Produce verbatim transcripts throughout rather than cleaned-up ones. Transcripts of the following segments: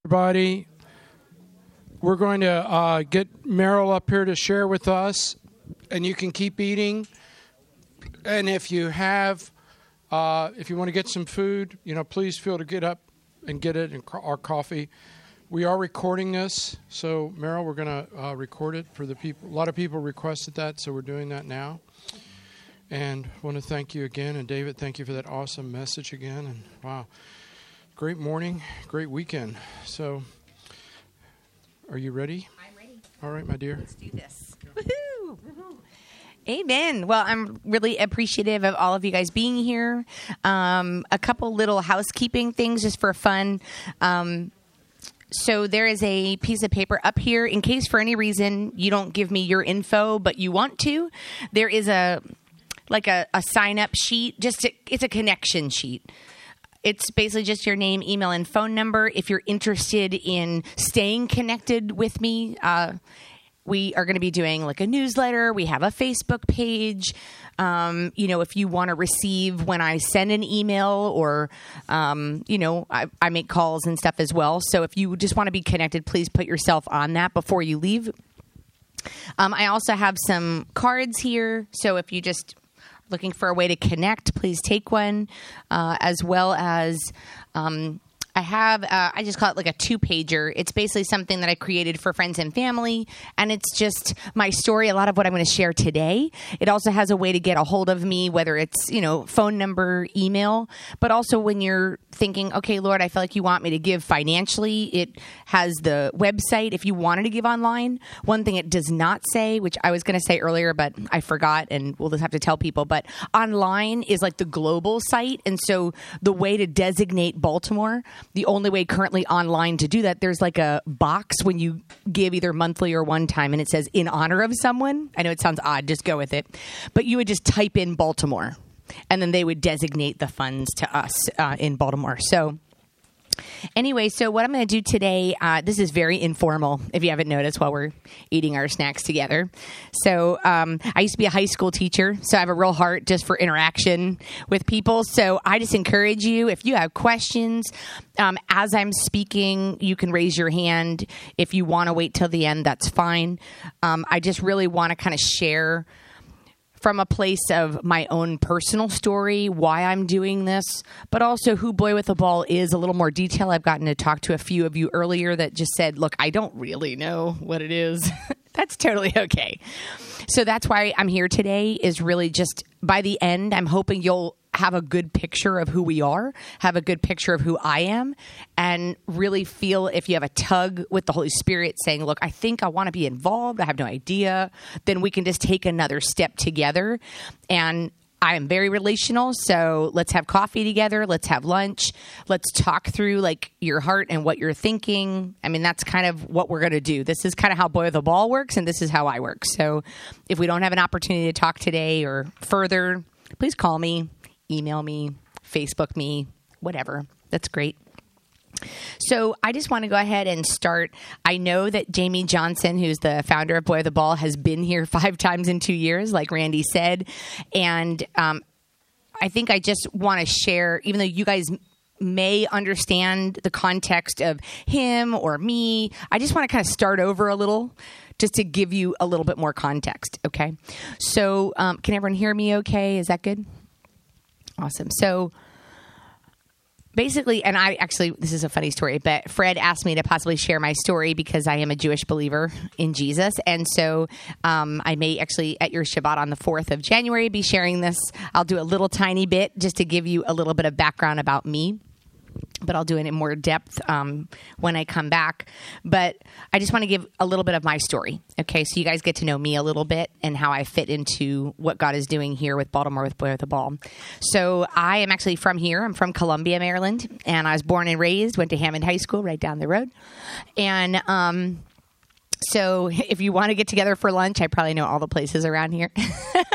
Everybody, we're going to uh, get Meryl up here to share with us, and you can keep eating. And if you have, uh, if you want to get some food, you know, please feel to get up and get it and our coffee. We are recording this, so Meryl, we're going to uh, record it for the people. A lot of people requested that, so we're doing that now. And I want to thank you again, and David, thank you for that awesome message again. And wow. Great morning, great weekend. So, are you ready? I'm ready. All right, my dear. Let's do this. Woohoo! Amen. Well, I'm really appreciative of all of you guys being here. Um, a couple little housekeeping things just for fun. Um, so there is a piece of paper up here in case for any reason you don't give me your info, but you want to. There is a like a, a sign-up sheet. Just to, it's a connection sheet. It's basically just your name, email, and phone number. If you're interested in staying connected with me, uh, we are going to be doing like a newsletter. We have a Facebook page. Um, you know, if you want to receive when I send an email or, um, you know, I, I make calls and stuff as well. So if you just want to be connected, please put yourself on that before you leave. Um, I also have some cards here. So if you just looking for a way to connect, please take one, uh, as well as um, I have, uh, I just call it like a two-pager. It's basically something that I created for friends and family, and it's just my story, a lot of what I'm going to share today. It also has a way to get a hold of me, whether it's, you know, phone number, email, but also when you're thinking, okay, Lord, I feel like you want me to give financially, it has the website if you wanted to give online. One thing it does not say, which I was going to say earlier, but I forgot, and we'll just have to tell people, but online is like the global site, and so the way to designate Baltimore, the only way currently online to do that, there's like a box when you give either monthly or one time, and it says in honor of someone. I know it sounds odd, just go with it. But you would just type in Baltimore, and then they would designate the funds to us uh, in Baltimore. So anyway, so what I'm going to do today, uh, this is very informal, if you haven't noticed, while we're eating our snacks together. So um, I used to be a high school teacher, so I have a real heart just for interaction with people. So I just encourage you, if you have questions, um, as I'm speaking, you can raise your hand. If you want to wait till the end, that's fine. Um, I just really want to kind of share from a place of my own personal story, why I'm doing this, but also who Boy with a Ball is, a little more detail. I've gotten to talk to a few of you earlier that just said, look, I don't really know what it is. That's totally okay. So that's why I'm here today, is really just by the end, I'm hoping you'll have a good picture of who we are, have a good picture of who I am, and really feel if you have a tug with the Holy Spirit saying, look, I think I want to be involved, I have no idea, then we can just take another step together. And I am very relational, so let's have coffee together, let's have lunch, let's talk through like your heart and what you're thinking. I mean, that's kind of what we're going to do. This is kind of how Boy with a Ball works, and this is how I work. So if we don't have an opportunity to talk today or further, please call me, email me, Facebook me, whatever. That's great. So I just want to go ahead and start. I know that Jamie Johnson, who's the founder of Boy with a Ball, has been here five times in two years, like Randy said. And um, I think I just want to share, even though you guys may understand the context of him or me, I just want to kind of start over a little just to give you a little bit more context, okay? So um, can everyone hear me okay? Is that good? Awesome. So basically, and I actually, this is a funny story, but Fred asked me to possibly share my story because I am a Jewish believer in Jesus. And so um, I may actually, at your Shabbat on the fourth of January, be sharing this. I'll do a little tiny bit just to give you a little bit of background about me, but I'll do it in more depth um, when I come back. But I just want to give a little bit of my story. Okay, so you guys get to know me a little bit and how I fit into what God is doing here with Baltimore with Boy with a Ball. So I am actually from here. I'm from Columbia, Maryland, and I was born and raised, went to Hammond High School right down the road. And um, so if you want to get together for lunch, I probably know all the places around here.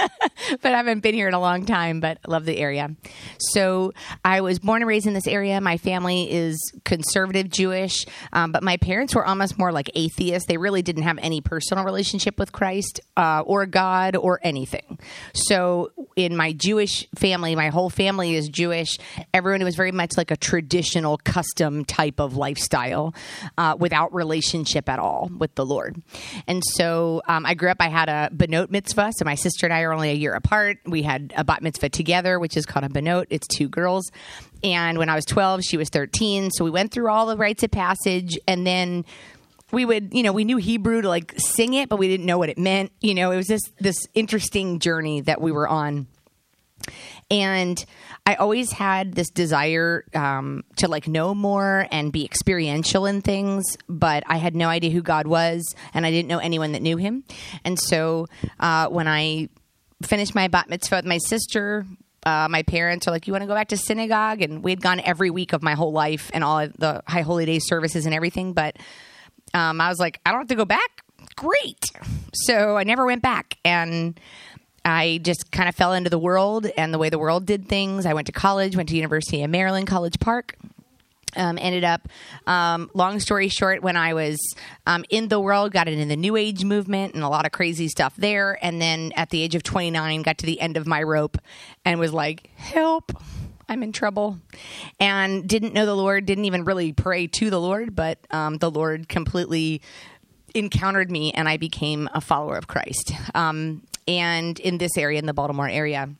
but I haven't been here in a long time, but I love the area. So I was born and raised in this area. My family is conservative Jewish, um, but my parents were almost more like atheists. They really didn't have any personal relationship with Christ uh, or God or anything. So in my Jewish family, my whole family is Jewish. Everyone was very much like a traditional custom type of lifestyle uh, without relationship at all with the Lord. And so um, I grew up, I had a Benot mitzvah. So my sister and I are only a year apart. We had a bat mitzvah together, which is called a Benot. It's two girls. And when I was twelve, she was thirteen. So we went through all the rites of passage, and then we would, you know, we knew Hebrew to like sing it, but we didn't know what it meant. You know, it was just this interesting journey that we were on. And I always had this desire um, to like know more and be experiential in things, but I had no idea who God was, and I didn't know anyone that knew him. And so uh, when I finished my bat mitzvah with my sister, uh, my parents are like, you want to go back to synagogue? And we had gone every week of my whole life and all of the high holy day services and everything. But um, I was like, I don't have to go back. Great. So I never went back. And I just kind of fell into the world and the way the world did things. I went to college, went to University of Maryland, College Park. Um, ended up, um, long story short, when I was um, in the world, got into the New Age movement and a lot of crazy stuff there. And then at the age of twenty-nine, got to the end of my rope and was like, help, I'm in trouble. And didn't know the Lord, didn't even really pray to the Lord, but um, the Lord completely encountered me and I became a follower of Christ. Um, and in this area, in the Baltimore area.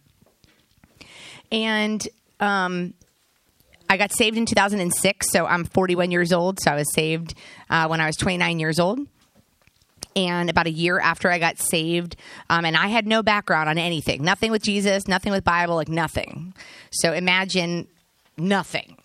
And um I got saved in two thousand six, so I'm forty-one years old. So I was saved uh, when I was twenty-nine years old. And about a year after I got saved, um, and I had no background on anything, nothing with Jesus, nothing with Bible, like nothing. So imagine nothing.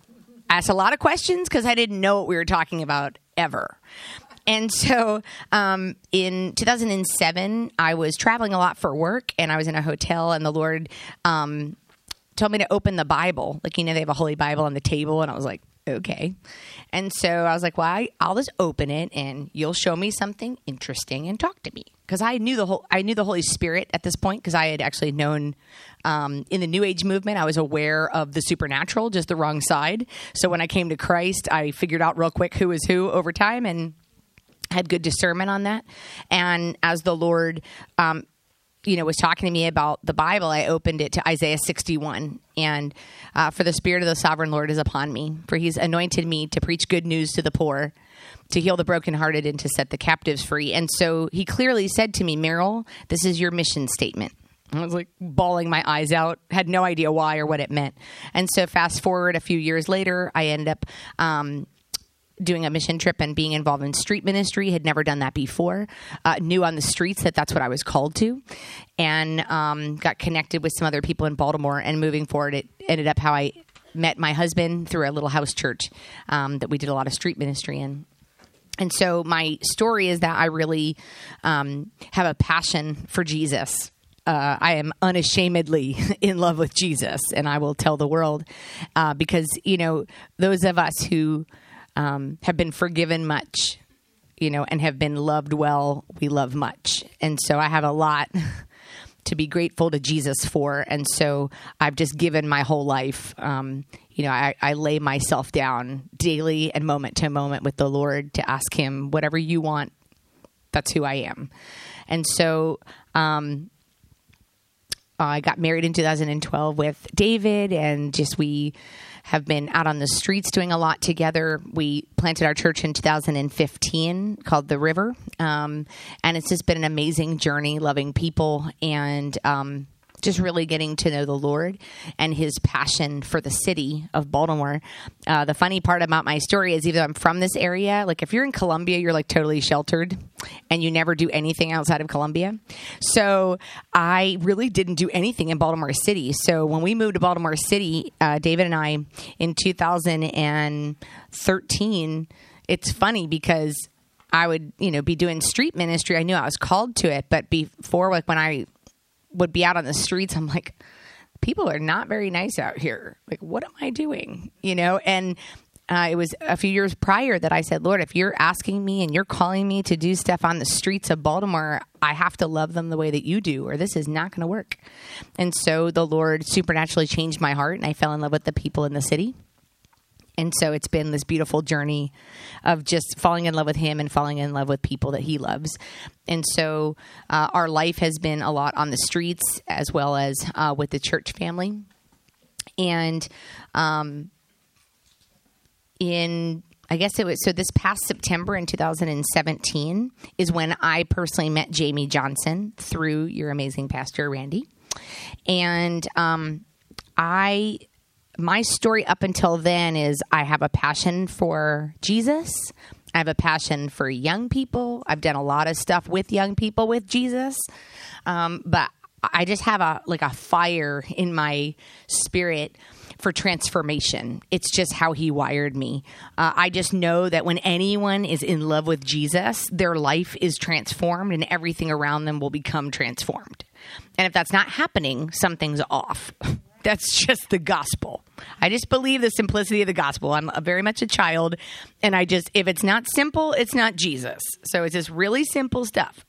I asked a lot of questions because I didn't know what we were talking about ever. And so um, in two thousand seven, I was traveling a lot for work, and I was in a hotel, and the Lord um told me to open the Bible. Like, you know, they have a Holy Bible on the table. And I was like, okay. And so I was like, well, I, I'll just open it and you'll show me something interesting and talk to me. Cause I knew the whole, I knew the Holy Spirit at this point. Cause I had actually known, um, in the New Age movement, I was aware of the supernatural, just the wrong side. So when I came to Christ, I figured out real quick who was who over time and had good discernment on that. And as the Lord, um, you know, was talking to me about the Bible, I opened it to Isaiah sixty-one. And uh, for the Spirit of the Sovereign Lord is upon me, for he's anointed me to preach good news to the poor, to heal the brokenhearted, and to set the captives free. And so he clearly said to me, Meryl, this is your mission statement. I was like bawling my eyes out, had no idea why or what it meant. And so fast forward a few years later, I end up um, doing a mission trip and being involved in street ministry. Had never done that before. Uh, knew on the streets that that's what I was called to, and um, got connected with some other people in Baltimore. And moving forward, it ended up how I met my husband through a little house church um, that we did a lot of street ministry in. And so my story is that I really um, have a passion for Jesus. Uh, I am unashamedly in love with Jesus, and I will tell the world uh, because, you know, those of us who Um, have been forgiven much, you know, and have been loved well, we love much. And so I have a lot to be grateful to Jesus for. And so I've just given my whole life, um, you know, I, I lay myself down daily and moment to moment with the Lord to ask him, whatever you want, that's who I am. And so um, I got married in two thousand twelve with David, and just we have been out on the streets doing a lot together. We planted our church in two thousand fifteen called The River. Um, and it's just been an amazing journey, loving people and um, just really getting to know the Lord and his passion for the city of Baltimore. Uh, the funny part about my story is, even though I'm from this area, like if you're in Columbia, you're like totally sheltered and you never do anything outside of Columbia. So I really didn't do anything in Baltimore City. So when we moved to Baltimore City, uh, David and I in two thousand thirteen, it's funny because I would, you know, be doing street ministry. I knew I was called to it, but before, like when I would be out on the streets, I'm like, people are not very nice out here. Like, what am I doing? You know, and Uh, it was a few years prior that I said, Lord, if you're asking me and you're calling me to do stuff on the streets of Baltimore, I have to love them the way that you do, or this is not going to work. And so the Lord supernaturally changed my heart, and I fell in love with the people in the city. And so it's been this beautiful journey of just falling in love with him and falling in love with people that he loves. And so uh, our life has been a lot on the streets as well as uh, with the church family. And um, in, I guess it was, so this past September in two thousand seventeen is when I personally met Jamie Johnson through your amazing pastor, Randy. And um, I... my story up until then is I have a passion for Jesus. I have a passion for young people. I've done a lot of stuff with young people with Jesus. Um, but I just have a like a fire in my spirit for transformation. It's just how he wired me. Uh, I just know that when anyone is in love with Jesus, their life is transformed and everything around them will become transformed. And if that's not happening, something's off. That's just the gospel. I just believe the simplicity of the gospel. I'm a, very much a child, and I just, if it's not simple, it's not Jesus. So it's just really simple stuff.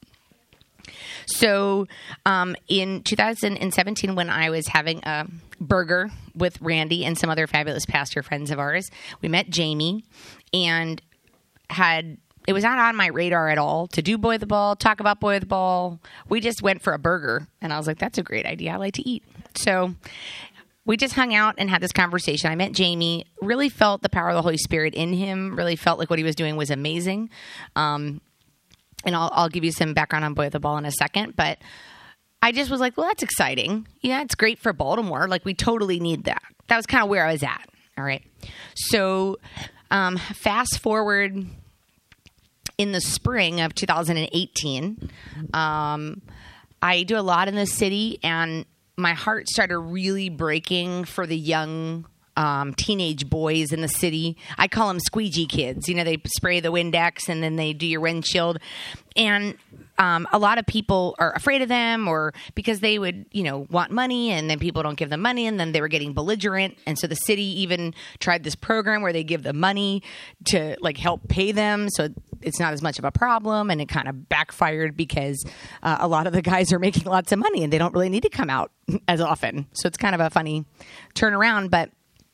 So um, in two thousand seventeen, when I was having a burger with Randy and some other fabulous pastor friends of ours, we met Jamie and had... it was not on my radar at all to do Boy the Ball, talk about Boy the Ball. We just went for a burger, and I was like, that's a great idea. I like to eat. So we just hung out and had this conversation. I met Jamie, really felt the power of the Holy Spirit in him, really felt like what he was doing was amazing. Um, and I'll, I'll give you some background on Boy the Ball in a second, but I just was like, well, that's exciting. Yeah, it's great for Baltimore. Like, we totally need that. That was kind of where I was at. All right. So um, fast forward... in the spring of two thousand eighteen, um, I do a lot in the city, and my heart started really breaking for the young um, teenage boys in the city. I call them squeegee kids. You know, they spray the Windex and then they do your windshield. And um, a lot of people are afraid of them, or because they would, you know, want money, and then people don't give them money, and then they were getting belligerent. And so the city even tried this program where they give them money to like help pay them, so it's not as much of a problem. And it kind of backfired because uh, a lot of the guys are making lots of money and they don't really need to come out as often. So it's kind of a funny turnaround. But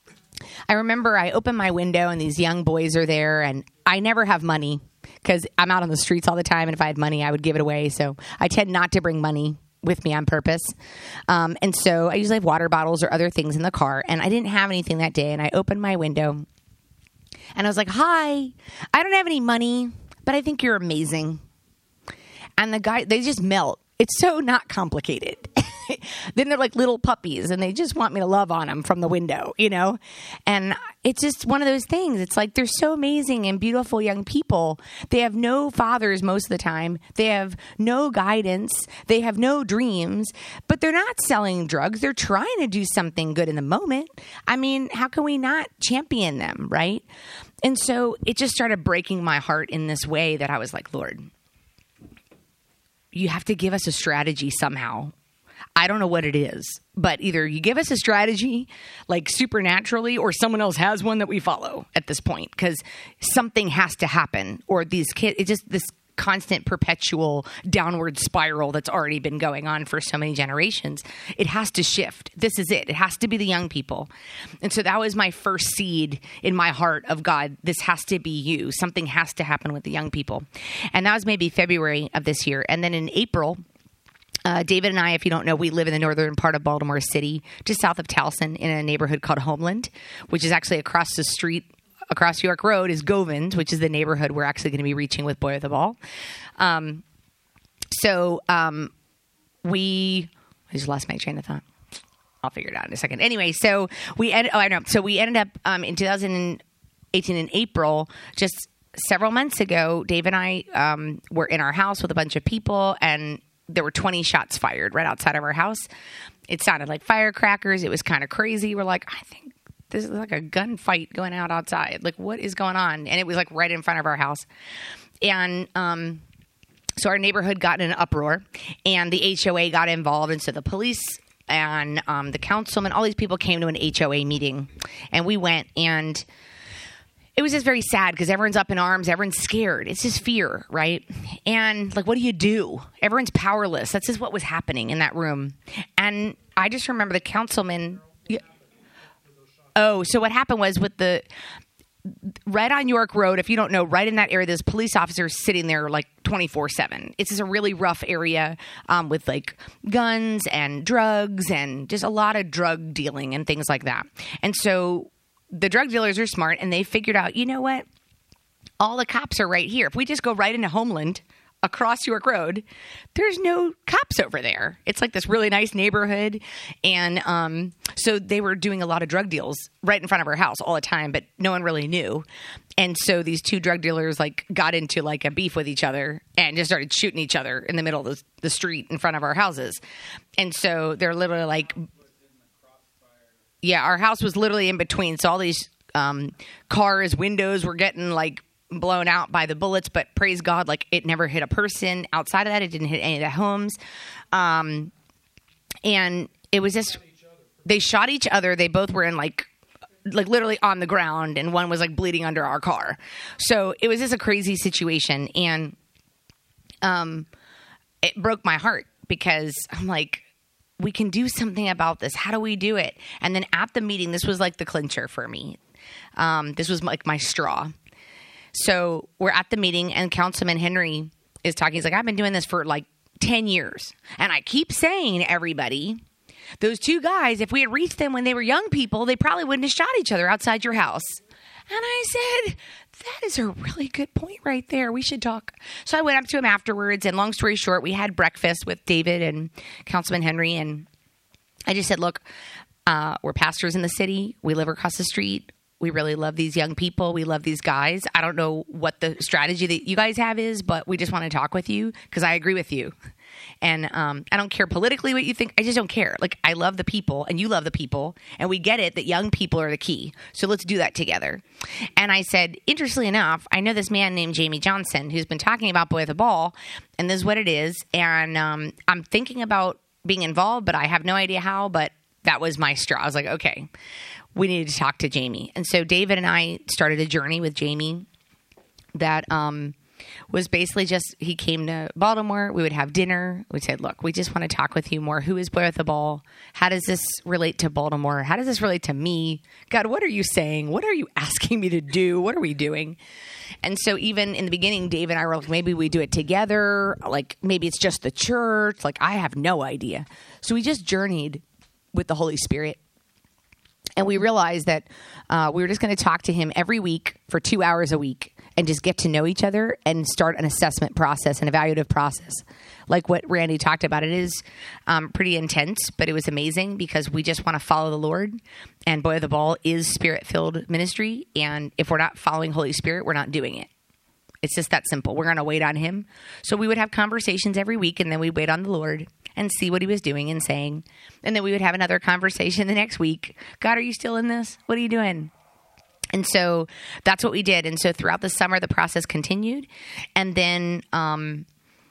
I remember I opened my window and these young boys are there, and I never have money because I'm out on the streets all the time. And if I had money, I would give it away. So I tend not to bring money with me on purpose. Um, and so I usually have water bottles or other things in the car, and I didn't have anything that day. And I opened my window and I was like, hi, I don't have any money, but I think you're amazing. And the guy, they just melt. It's so not complicated. Then they're like little puppies, and they just want me to love on them from the window, you know? And it's just one of those things. It's like they're so amazing and beautiful young people. They have no fathers most of the time. They have no guidance. They have no dreams, but they're not selling drugs. They're trying to do something good in the moment. I mean, how can we not champion them, right? And so it just started breaking my heart in this way that I was like, Lord, you have to give us a strategy somehow. I don't know what it is, but either you give us a strategy like supernaturally, or someone else has one that we follow at this point, because something has to happen, or these kids, it's just this constant perpetual downward spiral that's already been going on for so many generations. It has to shift. This is it. It has to be the young people. And so that was my first seed in my heart of God. This has to be you. Something has to happen with the young people. And that was maybe February of this year. And then in April, Uh, David and I, if you don't know, we live in the northern part of Baltimore City, just south of Towson, in a neighborhood called Homeland, which is actually across the street, across York Road is Govans, which is the neighborhood we're actually going to be reaching with Boy with the Ball. Um, so um, we, I just lost my train of thought. I'll figure it out in a second. Anyway, so we ended, oh, I know. So we ended up um, in two thousand eighteen in April, just several months ago, Dave and I um, were in our house with a bunch of people, and there were twenty shots fired right outside of our house. It sounded like firecrackers. It was kind of crazy. We're like, I think this is like a gunfight going out outside. Like, what is going on? And it was like right in front of our house. And um, so our neighborhood got in an uproar, and the H O A got involved. And so the police and um, the councilman, all these people came to an H O A meeting, and we went, and it was just very sad because everyone's up in arms. Everyone's scared. It's just fear, right? And like, what do you do? Everyone's powerless. That's just what was happening in that room. And I just remember the councilman. Oh, so what happened was with the right on York Road, if you don't know, right in that area, there's police officers sitting there like twenty-four seven. It's just a really rough area um, with like guns and drugs and just a lot of drug dealing and things like that. And so the drug dealers are smart and they figured out, you know what? All the cops are right here. If we just go right into Homeland across York Road, there's no cops over there. It's like this really nice neighborhood. And um, so they were doing a lot of drug deals right in front of our house all the time, but no one really knew. And so these two drug dealers like got into like a beef with each other and just started shooting each other in the middle of the, the street in front of our houses. And so they're literally like, yeah, our house was literally in between. So all these um, cars, windows were getting like blown out by the bullets, but praise God, like it never hit a person. Outside of that, it didn't hit any of the homes. Um, and it was just, they shot each other. They both were in like, like literally on the ground, and one was like bleeding under our car. So it was just a crazy situation. And um, it broke my heart because I'm like, we can do something about this. How do we do it? And then at the meeting, this was like the clincher for me. Um, this was like my straw. So we're at the meeting and Councilman Henry is talking. He's like, I've been doing this for like ten years. And I keep saying to everybody, those two guys, if we had reached them when they were young people, they probably wouldn't have shot each other outside your house. And I said, that is a really good point right there. We should talk. So I went up to him afterwards, and long story short, we had breakfast with David and Councilman Henry, and I just said, look, uh, we're pastors in the city. We live across the street. We really love these young people. We love these guys. I don't know what the strategy that you guys have is, but we just want to talk with you because I agree with you. And um, I don't care politically what you think. I just don't care. Like, I love the people and you love the people. And we get it that young people are the key. So let's do that together. And I said, interestingly enough, I know this man named Jamie Johnson who's been talking about Boy with a Ball. And this is what it is. And um, I'm thinking about being involved, but I have no idea how. But that was my straw. I was like, okay, we needed to talk to Jamie. And so David and I started a journey with Jamie that um, was basically just, he came to Baltimore. We would have dinner. We said, look, we just want to talk with you more. Who is Boy with a Ball? How does this relate to Baltimore? How does this relate to me? God, what are you saying? What are you asking me to do? What are we doing? And so even in the beginning, Dave and I were like, maybe we do it together. Like, maybe it's just the church. Like, I have no idea. So we just journeyed with the Holy Spirit. And we realized that uh, we were just going to talk to him every week for two hours a week and just get to know each other and start an assessment process, an evaluative process. Like what Randy talked about, it is um, pretty intense, but it was amazing because we just want to follow the Lord. And Boy with a Ball is Spirit-filled ministry. And if we're not following Holy Spirit, we're not doing it. It's just that simple. We're going to wait on him. So we would have conversations every week, and then we'd wait on the Lord and see what he was doing and saying. And then we would have another conversation the next week. God, are you still in this? What are you doing? And so that's what we did. And so throughout the summer, the process continued. And then um,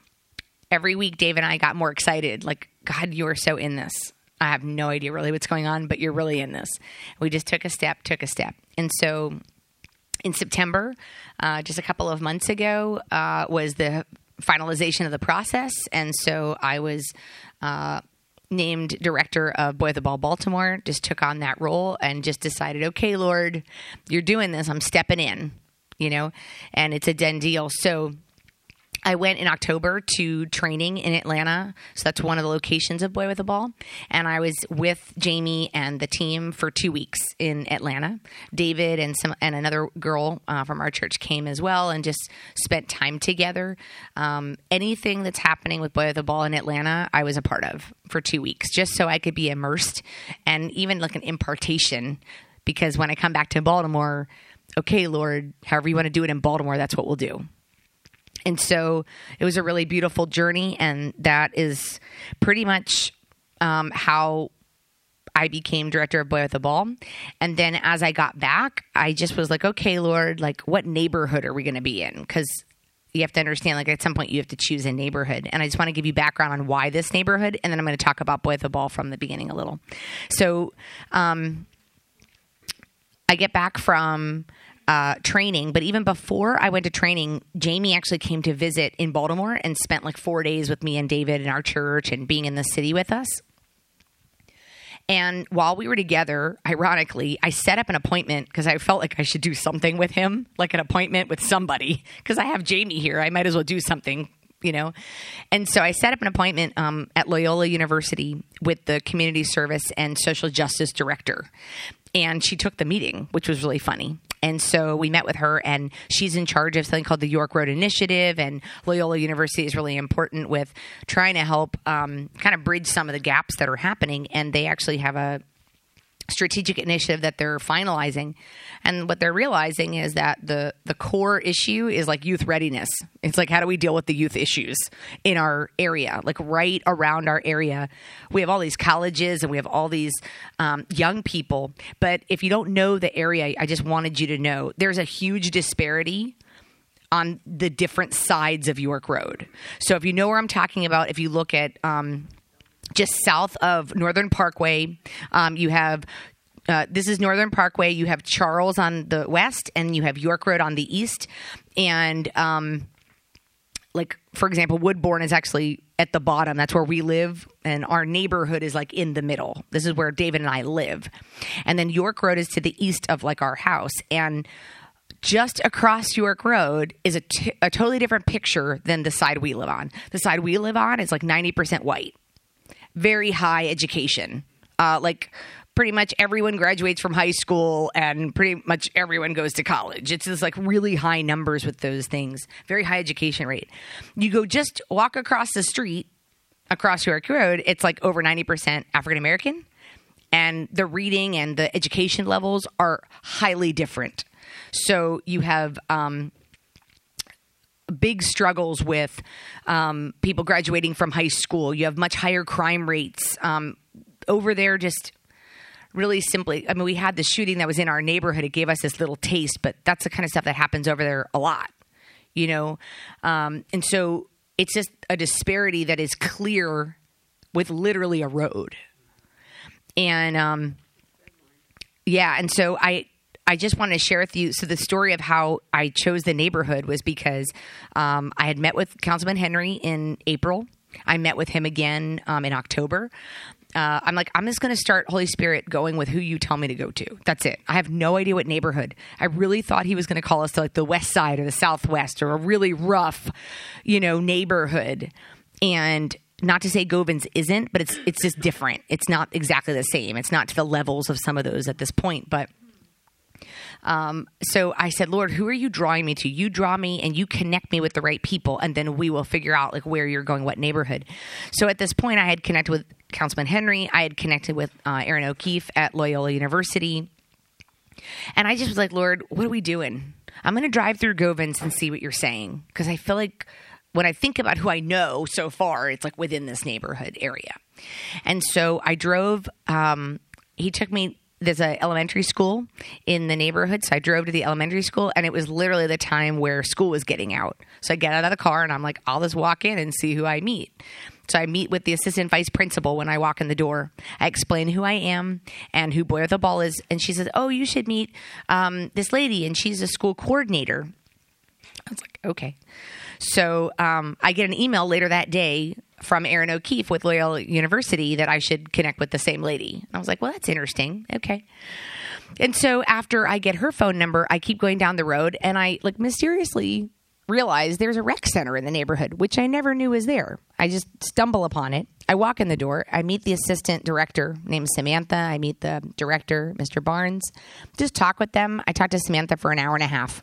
every week, Dave and I got more excited. Like, God, you are so in this. I have no idea really what's going on, but you're really in this. We just took a step, took a step. And so in September, uh, just a couple of months ago, uh, was the finalization of the process. And so I was uh, named director of Boy with a Ball Baltimore, just took on that role and just decided, okay, Lord, you're doing this. I'm stepping in, you know, and it's a done deal. So I went in October to training in Atlanta. So that's one of the locations of Boy with a Ball. And I was with Jamie and the team for two weeks in Atlanta. David and some and another girl uh, from our church came as well and just spent time together. Um, anything that's happening with Boy with a Ball in Atlanta, I was a part of for two weeks, just so I could be immersed and even like an impartation. Because when I come back to Baltimore, okay, Lord, however you want to do it in Baltimore, that's what we'll do. And so it was a really beautiful journey, and that is pretty much um, how I became director of Boy with a Ball. And then as I got back, I just was like, okay, Lord, like what neighborhood are we going to be in? Because you have to understand, like at some point you have to choose a neighborhood. And I just want to give you background on why this neighborhood, and then I'm going to talk about Boy with a Ball from the beginning a little. So um, I get back from uh, training. But even before I went to training, Jamie actually came to visit in Baltimore and spent like four days with me and David in our church and being in the city with us. And while we were together, ironically, I set up an appointment because I felt like I should do something with him, like an appointment with somebody, because I have Jamie here. I might as well do something, you know. And so I set up an appointment um, at Loyola University with the community service and social justice director. And she took the meeting, which was really funny. And so we met with her, and she's in charge of something called the York Road Initiative, and Loyola University is really important with trying to help um, kind of bridge some of the gaps that are happening. And they actually have a strategic initiative that they're finalizing. And what they're realizing is that the the core issue is like youth readiness. It's like, how do we deal with the youth issues in our area? Like right around our area, we have all these colleges and we have all these um, young people. But if you don't know the area, I just wanted you to know there's a huge disparity on the different sides of York Road. So if you know where I'm talking about, if you look at um, just south of Northern Parkway, um, you have uh, this is Northern Parkway. You have Charles on the west, and you have York Road on the east. And um, like, for example, Woodbourne is actually at the bottom. That's where we live, and our neighborhood is like in the middle. This is where David and I live. And then York Road is to the east of like our house. And just across York Road is a, t- a totally different picture than the side we live on. The side we live on is like ninety percent white. Very high education. Uh, like pretty much everyone graduates from high school and pretty much everyone goes to college. It's just like really high numbers with those things. Very high education rate. You go just walk across the street, across York Road, it's like over ninety percent African American. And the reading and the education levels are highly different. So you have um, big struggles with um, people graduating from high school. You have much higher crime rates um, over there. Just really simply, I mean, we had the shooting that was in our neighborhood. It gave us this little taste, but that's the kind of stuff that happens over there a lot, you know? Um, and so it's just a disparity that is clear with literally a road. And um, yeah, and so I... I just want to share with you. So the story of how I chose the neighborhood was because um, I had met with Councilman Henry in April. I met with him again um, in October. Uh, I'm like, I'm just going to start Holy Spirit going with who you tell me to go to. That's it. I have no idea what neighborhood. I really thought he was going to call us to like the west side or the southwest or a really rough, you know, neighborhood. And not to say Govans isn't, but it's it's just different. It's not exactly the same. It's not to the levels of some of those at this point, but Um, so I said, Lord, who are you drawing me to? You draw me and you connect me with the right people, and then we will figure out like where you're going, what neighborhood. So at this point, I had connected with Councilman Henry. I had connected with uh, Aaron O'Keefe at Loyola University. And I just was like, Lord, what are we doing? I'm going to drive through Govans and see what you're saying. Because I feel like when I think about who I know so far, it's like within this neighborhood area. And so I drove, um, he took me. There's an elementary school in the neighborhood. So I drove to the elementary school, and it was literally the time where school was getting out. So I get out of the car and I'm like, I'll just walk in and see who I meet. So I meet with the assistant vice principal when I walk in the door. I explain who I am and who Boy with the Ball is. And she says, oh, you should meet um, this lady, and she's a school coordinator. I was like, okay. So um, I get an email later that day from Aaron O'Keefe with Loyola University that I should connect with the same lady. I was like, well, that's interesting. Okay. And so after I get her phone number, I keep going down the road, and I like mysteriously realize there's a rec center in the neighborhood, which I never knew was there. I just stumble upon it. I walk in the door. I meet the assistant director named Samantha. I meet the director, Mister Barnes. Just talk with them. I talked to Samantha for an hour and a half.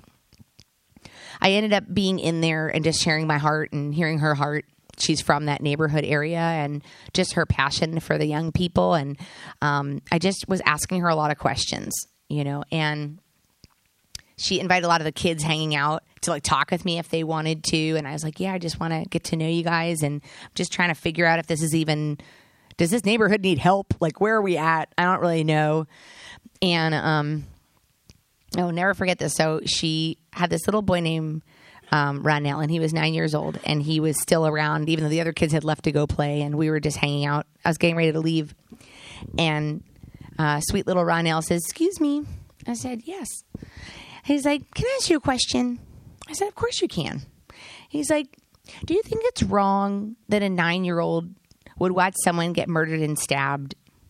I ended up being in there and just sharing my heart and hearing her heart. She's from that neighborhood area, and just her passion for the young people. And um, I just was asking her a lot of questions, you know, and she invited a lot of the kids hanging out to like talk with me if they wanted to. And I was like, yeah, I just want to get to know you guys. And I'm just trying to figure out if this is even, does this neighborhood need help? Like, where are we at? I don't really know. And um, I'll never forget this. So she had this little boy named Um, Ronell, and he was nine years old, and he was still around, even though the other kids had left to go play, and we were just hanging out. I was getting ready to leave, and uh, sweet little Ronell says, excuse me. I said, yes. He's like, can I ask you a question? I said, of course you can. He's like, do you think it's wrong that a nine-year-old would watch someone get murdered and stabbed?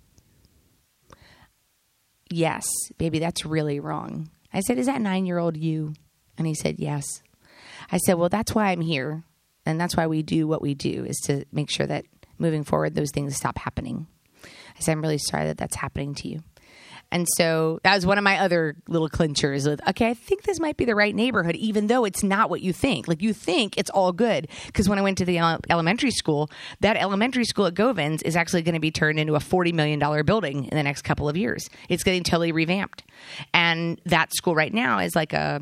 Yes, baby, that's really wrong. I said, is that nine-year-old you? And he said, yes. I said, well, that's why I'm here. And that's why we do what we do, is to make sure that moving forward, those things stop happening. I said, I'm really sorry that that's happening to you. And so that was one of my other little clinchers with, okay, I think this might be the right neighborhood, even though it's not what you think. Like, you think it's all good. Because when I went to the ele- elementary school, that elementary school at Govins is actually going to be turned into a forty million dollars building in the next couple of years. It's getting totally revamped. And that school right now is like a,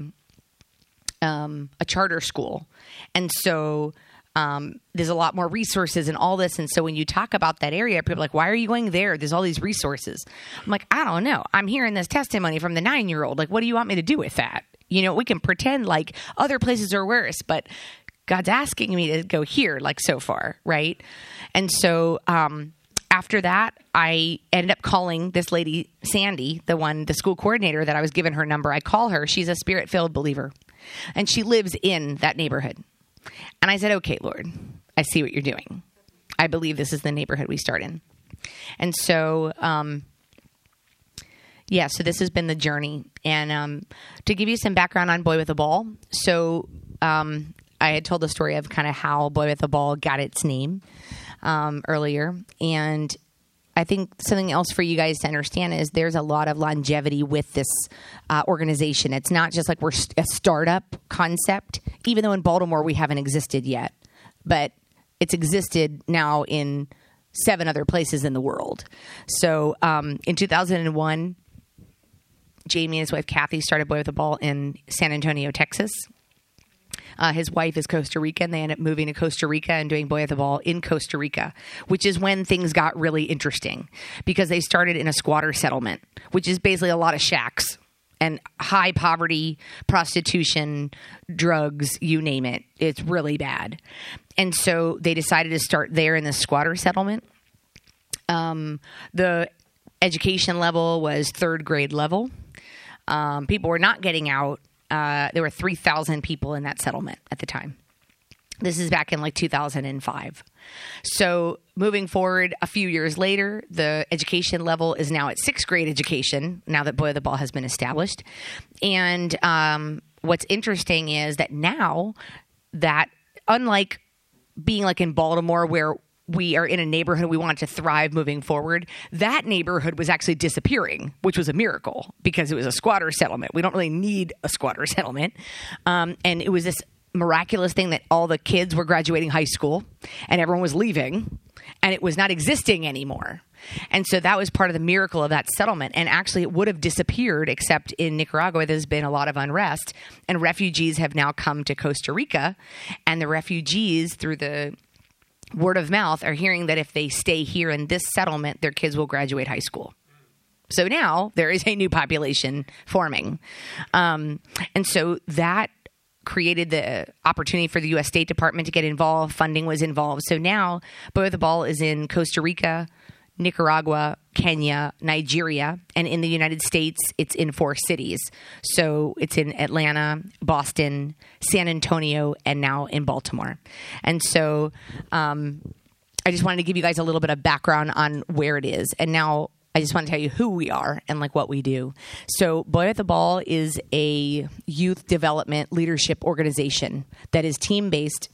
um, a charter school. And so Um, there's a lot more resources and all this. And so when you talk about that area, people are like, why are you going there? There's all these resources. I'm like, I don't know. I'm hearing this testimony from the nine-year-old. Like, what do you want me to do with that? You know, we can pretend like other places are worse, but God's asking me to go here, like so far, right? And so um, after that, I ended up calling this lady, Sandy, the one, the school coordinator that I was given her number. I call her. She's a Spirit-filled believer, and she lives in that neighborhood. And I said, okay, Lord, I see what you're doing. I believe this is the neighborhood we start in. And so, um, yeah, so this has been the journey. And um, to give you some background on Boy with a Ball, so um, I had told the story of kind of how Boy with a Ball got its name um, earlier. And I think something else for you guys to understand is there's a lot of longevity with this uh, organization. It's not just like we're a startup concept, even though in Baltimore we haven't existed yet. But it's existed now in seven other places in the world. So um, in two thousand one, Jamie and his wife Kathy started Boy with a Ball in San Antonio, Texas. Uh, his wife is Costa Rican. They ended up moving to Costa Rica and doing Boy with a Ball in Costa Rica, which is when things got really interesting because they started in a squatter settlement, which is basically a lot of shacks and high poverty, prostitution, drugs, you name it. It's really bad. And so they decided to start there in the squatter settlement. Um, the education level was third grade level. Um, people were not getting out. Uh, there were three thousand people in that settlement at the time. This is back in like two thousand five. So moving forward a few years later, the education level is now at sixth grade education, now that Boy with a Ball has been established. And um, what's interesting is that now that, unlike being like in Baltimore where we are in a neighborhood, we want it to thrive moving forward, that neighborhood was actually disappearing, which was a miracle because it was a squatter settlement. We don't really need a squatter settlement. Um, and it was this miraculous thing that all the kids were graduating high school and everyone was leaving and it was not existing anymore. And so that was part of the miracle of that settlement. And actually it would have disappeared, except in Nicaragua, there's been a lot of unrest and refugees have now come to Costa Rica, and the refugees, through the word of mouth, are hearing that if they stay here in this settlement, their kids will graduate high school. So now there is a new population forming. Um, and so that created the opportunity for the U S State Department to get involved. Funding was involved. So now Boy with a Ball is in Costa Rica, Nicaragua, Kenya, Nigeria, and in the United States, it's in four cities. So it's in Atlanta, Boston, San Antonio, and now in Baltimore. And so um, I just wanted to give you guys a little bit of background on where it is. And now I just want to tell you who we are and like what we do. So Boy with a Ball is a youth development leadership organization that is team-based.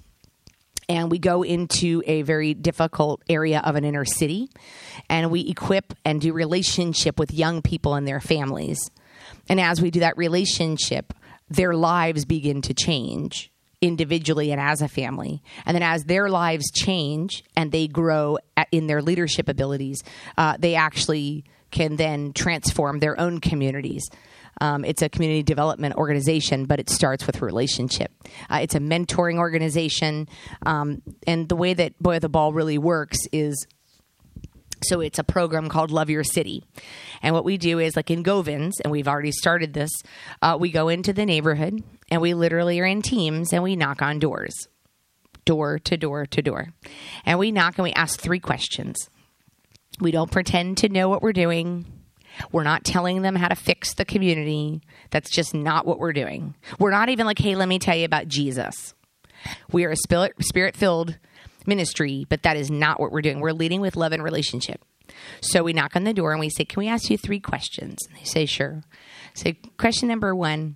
And we go into a very difficult area of an inner city, and we equip and do relationship with young people and their families. And as we do that relationship, their lives begin to change individually and as a family. And then as their lives change and they grow in their leadership abilities, uh, they actually can then transform their own communities. Um, it's a community development organization, but it starts with relationship. Uh, it's a mentoring organization. Um, and the way that Boy with a Ball really works is, so it's a program called Love Your City. And what we do is, like in Govins, and we've already started this, uh, we go into the neighborhood and we literally are in teams and we knock on doors, door to door to door. And we knock and we ask three questions. We don't pretend to know what we're doing. We're not telling them how to fix the community. That's just not what we're doing. We're not even like, hey, let me tell you about Jesus. We are a spirit, spirit-filled ministry, but that is not what we're doing. We're leading with love and relationship. So we knock on the door and we say, can we ask you three questions? And they say, sure. So question number one,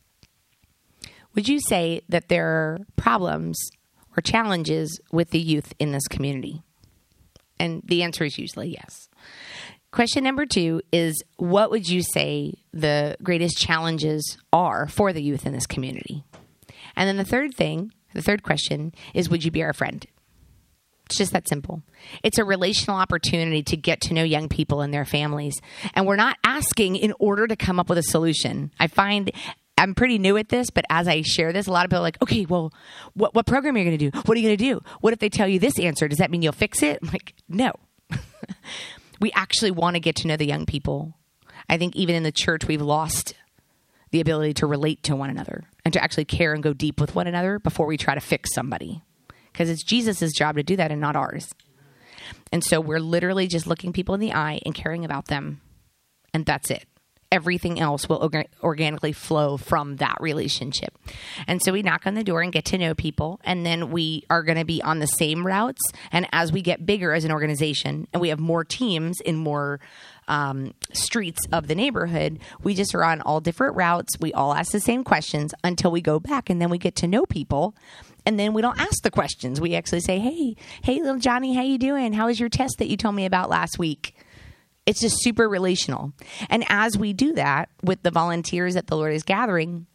would you say that there are problems or challenges with the youth in this community? And the answer is usually yes. Question number two is, what would you say the greatest challenges are for the youth in this community? And then the third thing, the third question is, would you be our friend? It's just that simple. It's a relational opportunity to get to know young people and their families. And we're not asking in order to come up with a solution. I find I'm pretty new at this, but as I share this, a lot of people are like, okay, well, what, what program are you going to do? What are you going to do? What if they tell you this answer? Does that mean you'll fix it? I'm like, no. We actually want to get to know the young people. I think even in the church, we've lost the ability to relate to one another and to actually care and go deep with one another before we try to fix somebody. Because it's Jesus' job to do that and not ours. And so we're literally just looking people in the eye and caring about them. And that's it. Everything else will orga- organically flow from that relationship. And so we knock on the door and get to know people. And then we are going to be on the same routes. And as we get bigger as an organization and we have more teams in more um, streets of the neighborhood, we just are on all different routes. We all ask the same questions until we go back and then we get to know people. And then we don't ask the questions. We actually say, hey, hey, little Johnny, how you doing? How was your test that you told me about last week? It's just super relational. And as we do that with the volunteers that the Lord is gathering,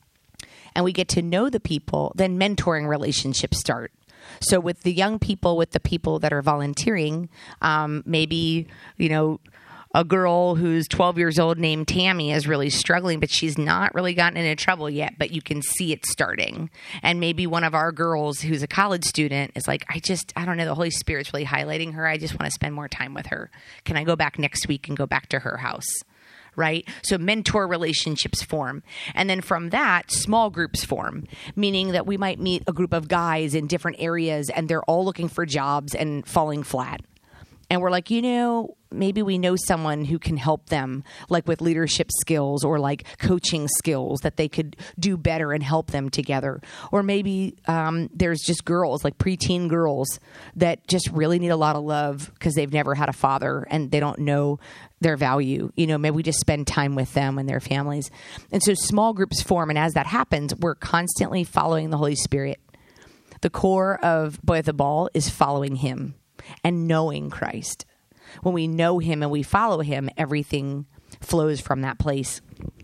and we get to know the people, then mentoring relationships start. So with the young people, with the people that are volunteering, um, maybe, you know, a girl who's twelve years old named Tammy is really struggling, but she's not really gotten into trouble yet, but you can see it starting. And maybe one of our girls who's a college student is like, I just, I don't know, the Holy Spirit's really highlighting her. I just want to spend more time with her. Can I go back next week and go back to her house? Right? So mentor relationships form. And then from that, small groups form, meaning that we might meet a group of guys in different areas and they're all looking for jobs and falling flat. And we're like, you know, maybe we know someone who can help them, like with leadership skills or like coaching skills that they could do better and help them together. Or maybe um, there's just girls, like preteen girls that just really need a lot of love because they've never had a father and they don't know their value. You know, maybe we just spend time with them and their families. And so small groups form. And as that happens, we're constantly following the Holy Spirit. The core of Boy at the Ball is following him and knowing Christ. When we know him and we follow him, everything flows from that place.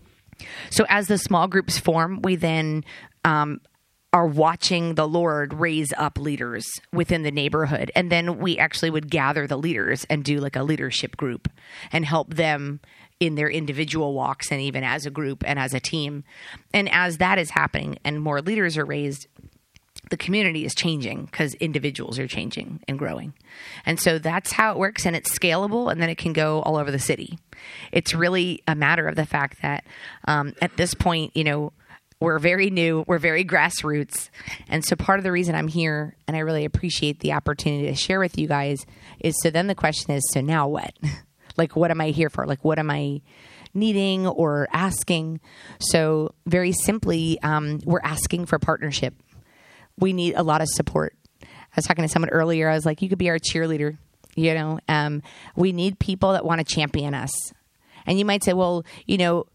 So as the small groups form, we then um, are watching the Lord raise up leaders within the neighborhood. And then we actually would gather the leaders and do like a leadership group and help them in their individual walks and even as a group and as a team. And as that is happening and more leaders are raised, the community is changing because individuals are changing and growing. And so that's how it works, and it's scalable, and then it can go all over the city. It's really a matter of the fact that um, at this point, you know, we're very new, we're very grassroots. And so part of the reason I'm here, and I really appreciate the opportunity to share with you guys, is so then the question is, so now what? Like, what am I here for? Like, what am I needing or asking? So very simply, um, we're asking for partnership. We need a lot of support. I was talking to someone earlier. I was like, you could be our cheerleader. You know, um, we need people that want to champion us. And you might say, well, you know,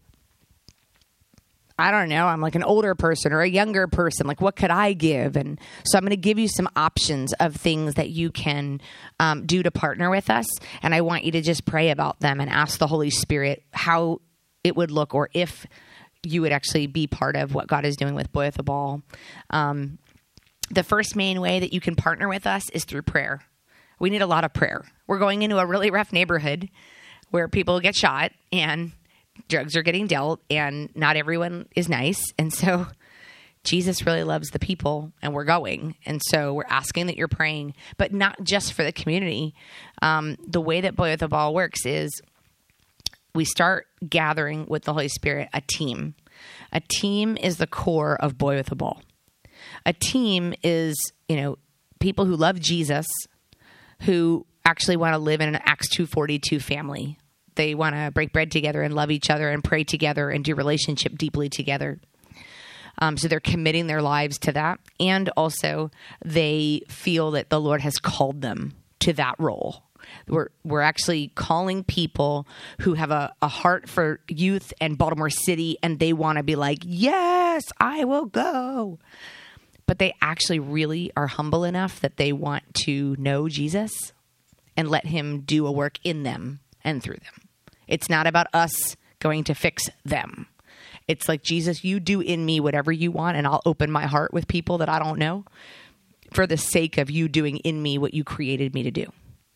I don't know. I'm like an older person or a younger person. Like, what could I give? And so I'm going to give you some options of things that you can um, do to partner with us. And I want you to just pray about them and ask the Holy Spirit how it would look, or if you would actually be part of what God is doing with Boy at the Ball. Um, The first main way that you can partner with us is through prayer. We need a lot of prayer. We're going into a really rough neighborhood where people get shot and drugs are getting dealt and not everyone is nice. And so Jesus really loves the people and we're going. And so we're asking that you're praying, but not just for the community. Um, the way that Boy at the Ball works is we start gathering with the Holy Spirit a team. A team is the core of Boy with the Ball. A team is, you know, people who love Jesus, who actually want to live in an Acts two forty-two family. They want to break bread together and love each other and pray together and do relationship deeply together. Um, so they're committing their lives to that. And also they feel that the Lord has called them to that role. We're we're actually calling people who have a, a heart for youth and Baltimore City, and they want to be like, yes, I will go. But they actually really are humble enough that they want to know Jesus and let him do a work in them and through them. It's not about us going to fix them. It's like, Jesus, you do in me whatever you want, and I'll open my heart with people that I don't know for the sake of you doing in me what you created me to do.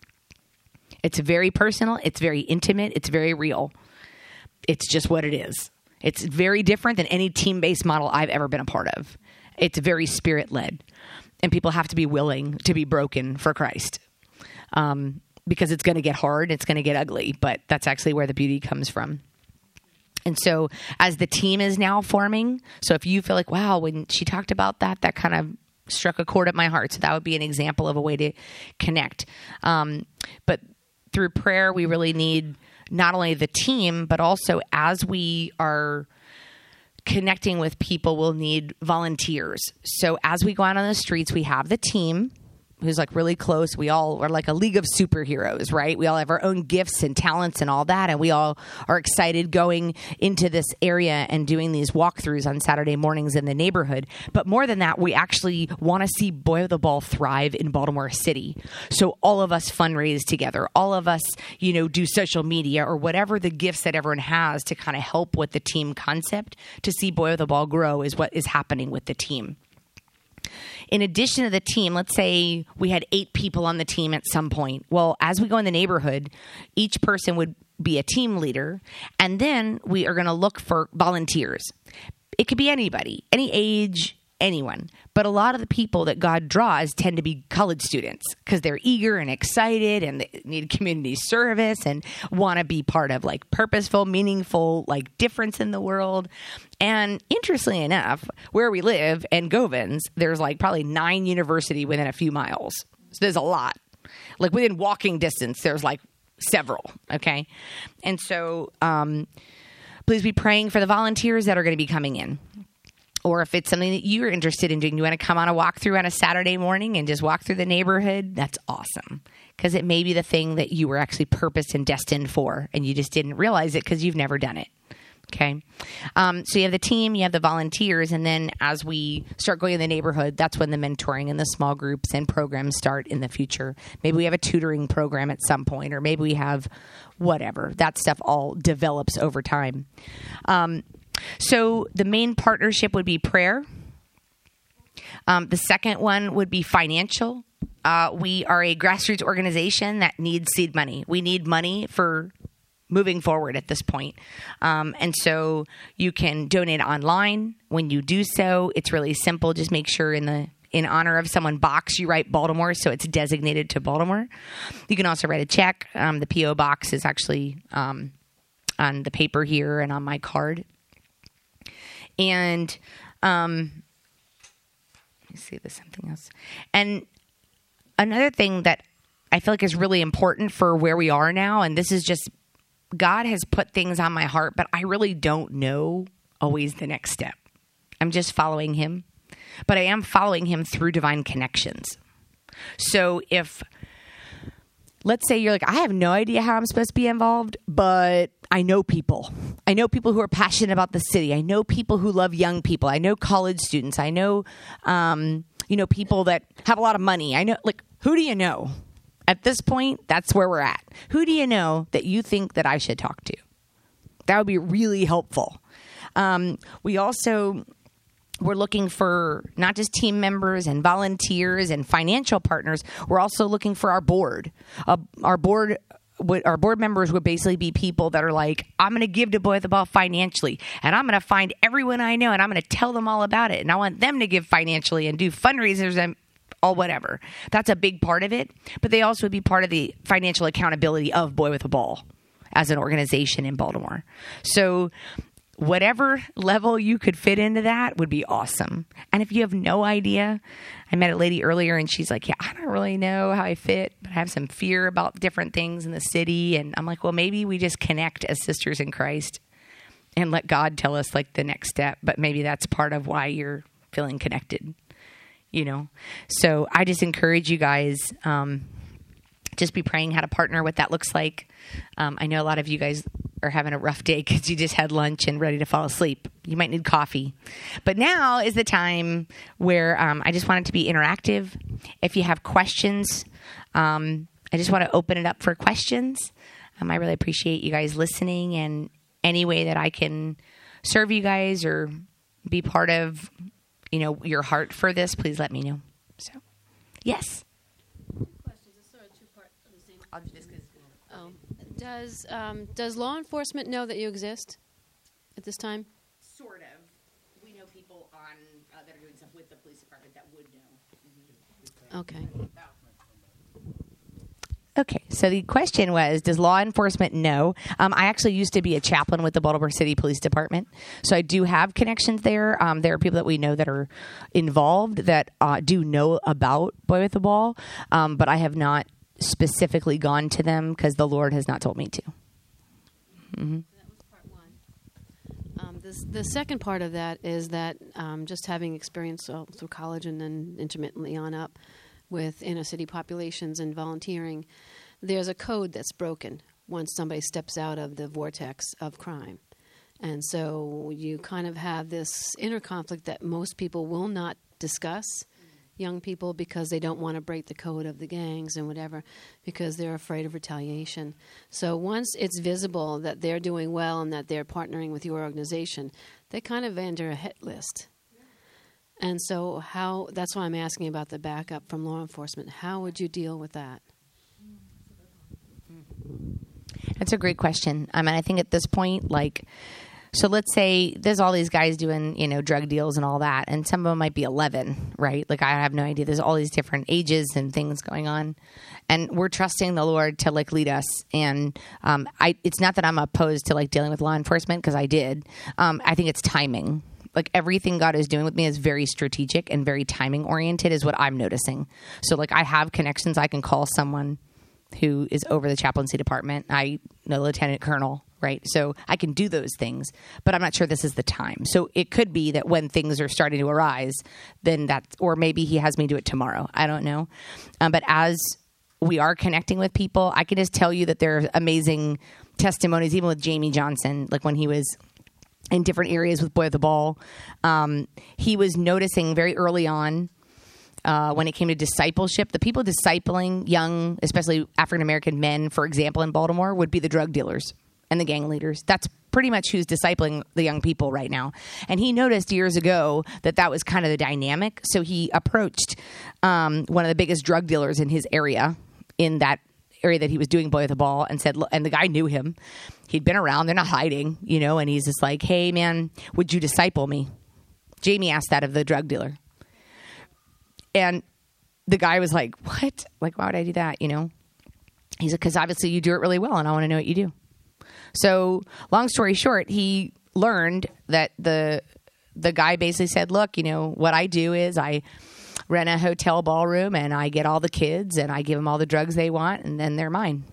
It's very personal. It's very intimate. It's very real. It's just what it is. It's very different than any team-based model I've ever been a part of. It's very spirit-led, and people have to be willing to be broken for Christ, um, because it's going to get hard. It's going to get ugly, but that's actually where the beauty comes from. And so as the team is now forming, so if you feel like, wow, when she talked about that, that kind of struck a chord at my heart. So that would be an example of a way to connect. Um, but through prayer, we really need not only the team, but also as we are connecting with people, we'll need volunteers. So as we go out on the streets, we have the team who's like really close. We all are like a league of superheroes, right? We all have our own gifts and talents and all that. And we all are excited going into this area and doing these walkthroughs on Saturday mornings in the neighborhood. But more than that, we actually want to see Boy with the Ball thrive in Baltimore City. So all of us fundraise together. All of us, you know, do social media or whatever the gifts that everyone has to kind of help with the team concept to see Boy with the Ball grow is what is happening with the team. In addition to the team, let's say we had eight people on the team at some point. Well, as we go in the neighborhood, each person would be a team leader, and then we are going to look for volunteers. It could be anybody, any age, anyone. But a lot of the people that God draws tend to be college students because they're eager and excited and they need community service and want to be part of like purposeful, meaningful, like difference in the world. And interestingly enough, where we live in Govans, there's like probably nine universities within a few miles. So there's a lot. Like within walking distance, there's like several. Okay. And so um, please be praying for the volunteers that are going to be coming in. Or if it's something that you're interested in doing, you want to come on a walkthrough on a Saturday morning and just walk through the neighborhood, that's awesome. Because it may be the thing that you were actually purposed and destined for, and you just didn't realize it because you've never done it. Okay. Um, so you have the team, you have the volunteers, and then as we start going in the neighborhood, that's when the mentoring and the small groups and programs start in the future. Maybe we have a tutoring program at some point, or maybe we have whatever. That stuff all develops over time. Um, So the main partnership would be prayer. Um, the second one would be financial. Uh, we are a grassroots organization that needs seed money. We need money for moving forward at this point. Um, and so you can donate online. When you do so, it's really simple. Just make sure in the in honor of someone box, you write Baltimore, so it's designated to Baltimore. You can also write a check. Um, the P O box is actually um, on the paper here and on my card. And um, let me see, there's something else. And another thing that I feel like is really important for where we are now, and this is just, God has put things on my heart, but I really don't know always the next step. I'm just following him, but I am following him through divine connections. So if, let's say you're like, I have no idea how I'm supposed to be involved, but I know people. I know people who are passionate about the city. I know people who love young people. I know college students. I know, um, you know, people that have a lot of money. I know, like, who do you know? At this point, that's where we're at. Who do you know that you think that I should talk to? That would be really helpful. Um, we also, we're looking for not just team members and volunteers and financial partners. We're also looking for our board. Uh, our board What our board members would basically be people that are like, I'm going to give to Boy with the Ball financially, and I'm going to find everyone I know, and I'm going to tell them all about it, and I want them to give financially and do fundraisers and all whatever. That's a big part of it, but they also would be part of the financial accountability of Boy with the Ball as an organization in Baltimore. So whatever level you could fit into that would be awesome. And if you have no idea, I met a lady earlier and she's like, yeah, I don't really know how I fit, but I have some fear about different things in the city. And I'm like, well, maybe we just connect as sisters in Christ and let God tell us like the next step. But maybe that's part of why you're feeling connected, you know? So I just encourage you guys, um, just be praying how to partner, what that looks like. Um, I know a lot of you guys are having a rough day because you just had lunch and ready to fall asleep. You might need coffee. But now is the time where um, I just want it to be interactive. If you have questions, um, I just want to open it up for questions. Um, I really appreciate you guys listening, and any way that I can serve you guys or be part of, you know, your heart for this, please let me know. So, yes. I'll do this 'cause oh. Does um, does law enforcement know that you exist at this time? Sort of. We know people on uh, that are doing stuff with the police department that would know. Okay. Okay, so the question was, does law enforcement know? Um, I actually used to be a chaplain with the Baltimore City Police Department, so I do have connections there. Um, there are people that we know that are involved that uh, do know about Boy with the Ball, um, but I have not specifically gone to them because the Lord has not told me to. Mm-hmm. That was part one. Um, this, the second part of that is that um, just having experience uh, through college and then intermittently on up with inner city populations and volunteering, there's a code that's broken once somebody steps out of the vortex of crime. And so you kind of have this inner conflict that most people will not discuss, young people, because they don't want to break the code of the gangs and whatever, because they're afraid of retaliation. So once it's visible that they're doing well and that they're partnering with your organization, they kind of enter a hit list. And so how, that's why I'm asking about the backup from law enforcement. How would you deal with that? That's a great question. I mean, I think at this point, like, so let's say there's all these guys doing, you know, drug deals and all that, and some of them might be eleven, right? Like, I have no idea. There's all these different ages and things going on, and we're trusting the Lord to like lead us. And um, I, it's not that I'm opposed to like dealing with law enforcement, because I did. Um, I think it's timing. Like, everything God is doing with me is very strategic and very timing oriented, is what I'm noticing. So like, I have connections. I can call someone who is over the chaplaincy department. I know lieutenant colonel. Right. So I can do those things, but I'm not sure this is the time. So it could be that when things are starting to arise, then that's, or maybe he has me do it tomorrow. I don't know. Um, but as we are connecting with people, I can just tell you that there are amazing testimonies, even with Jamie Johnson, like when he was in different areas with Boy with the Ball. Um, he was noticing very early on, Uh, when it came to discipleship, the people discipling young, especially African-American men, for example, in Baltimore, would be the drug dealers and the gang leaders. That's pretty much who's discipling the young people right now. And he noticed years ago that that was kind of the dynamic. So he approached um, one of the biggest drug dealers in his area, in that area that he was doing Boy with the Ball, and said, and the guy knew him. He'd been around. They're not hiding, you know, and he's just like, hey, man, would you disciple me? Jamie asked that of the drug dealer. And the guy was like, what? Like, why would I do that, you know? He said, because obviously you do it really well, and I want to know what you do. So long story short, he learned that the the guy basically said, look, you know, what I do is I rent a hotel ballroom, and I get all the kids, and I give them all the drugs they want, and then they're mine.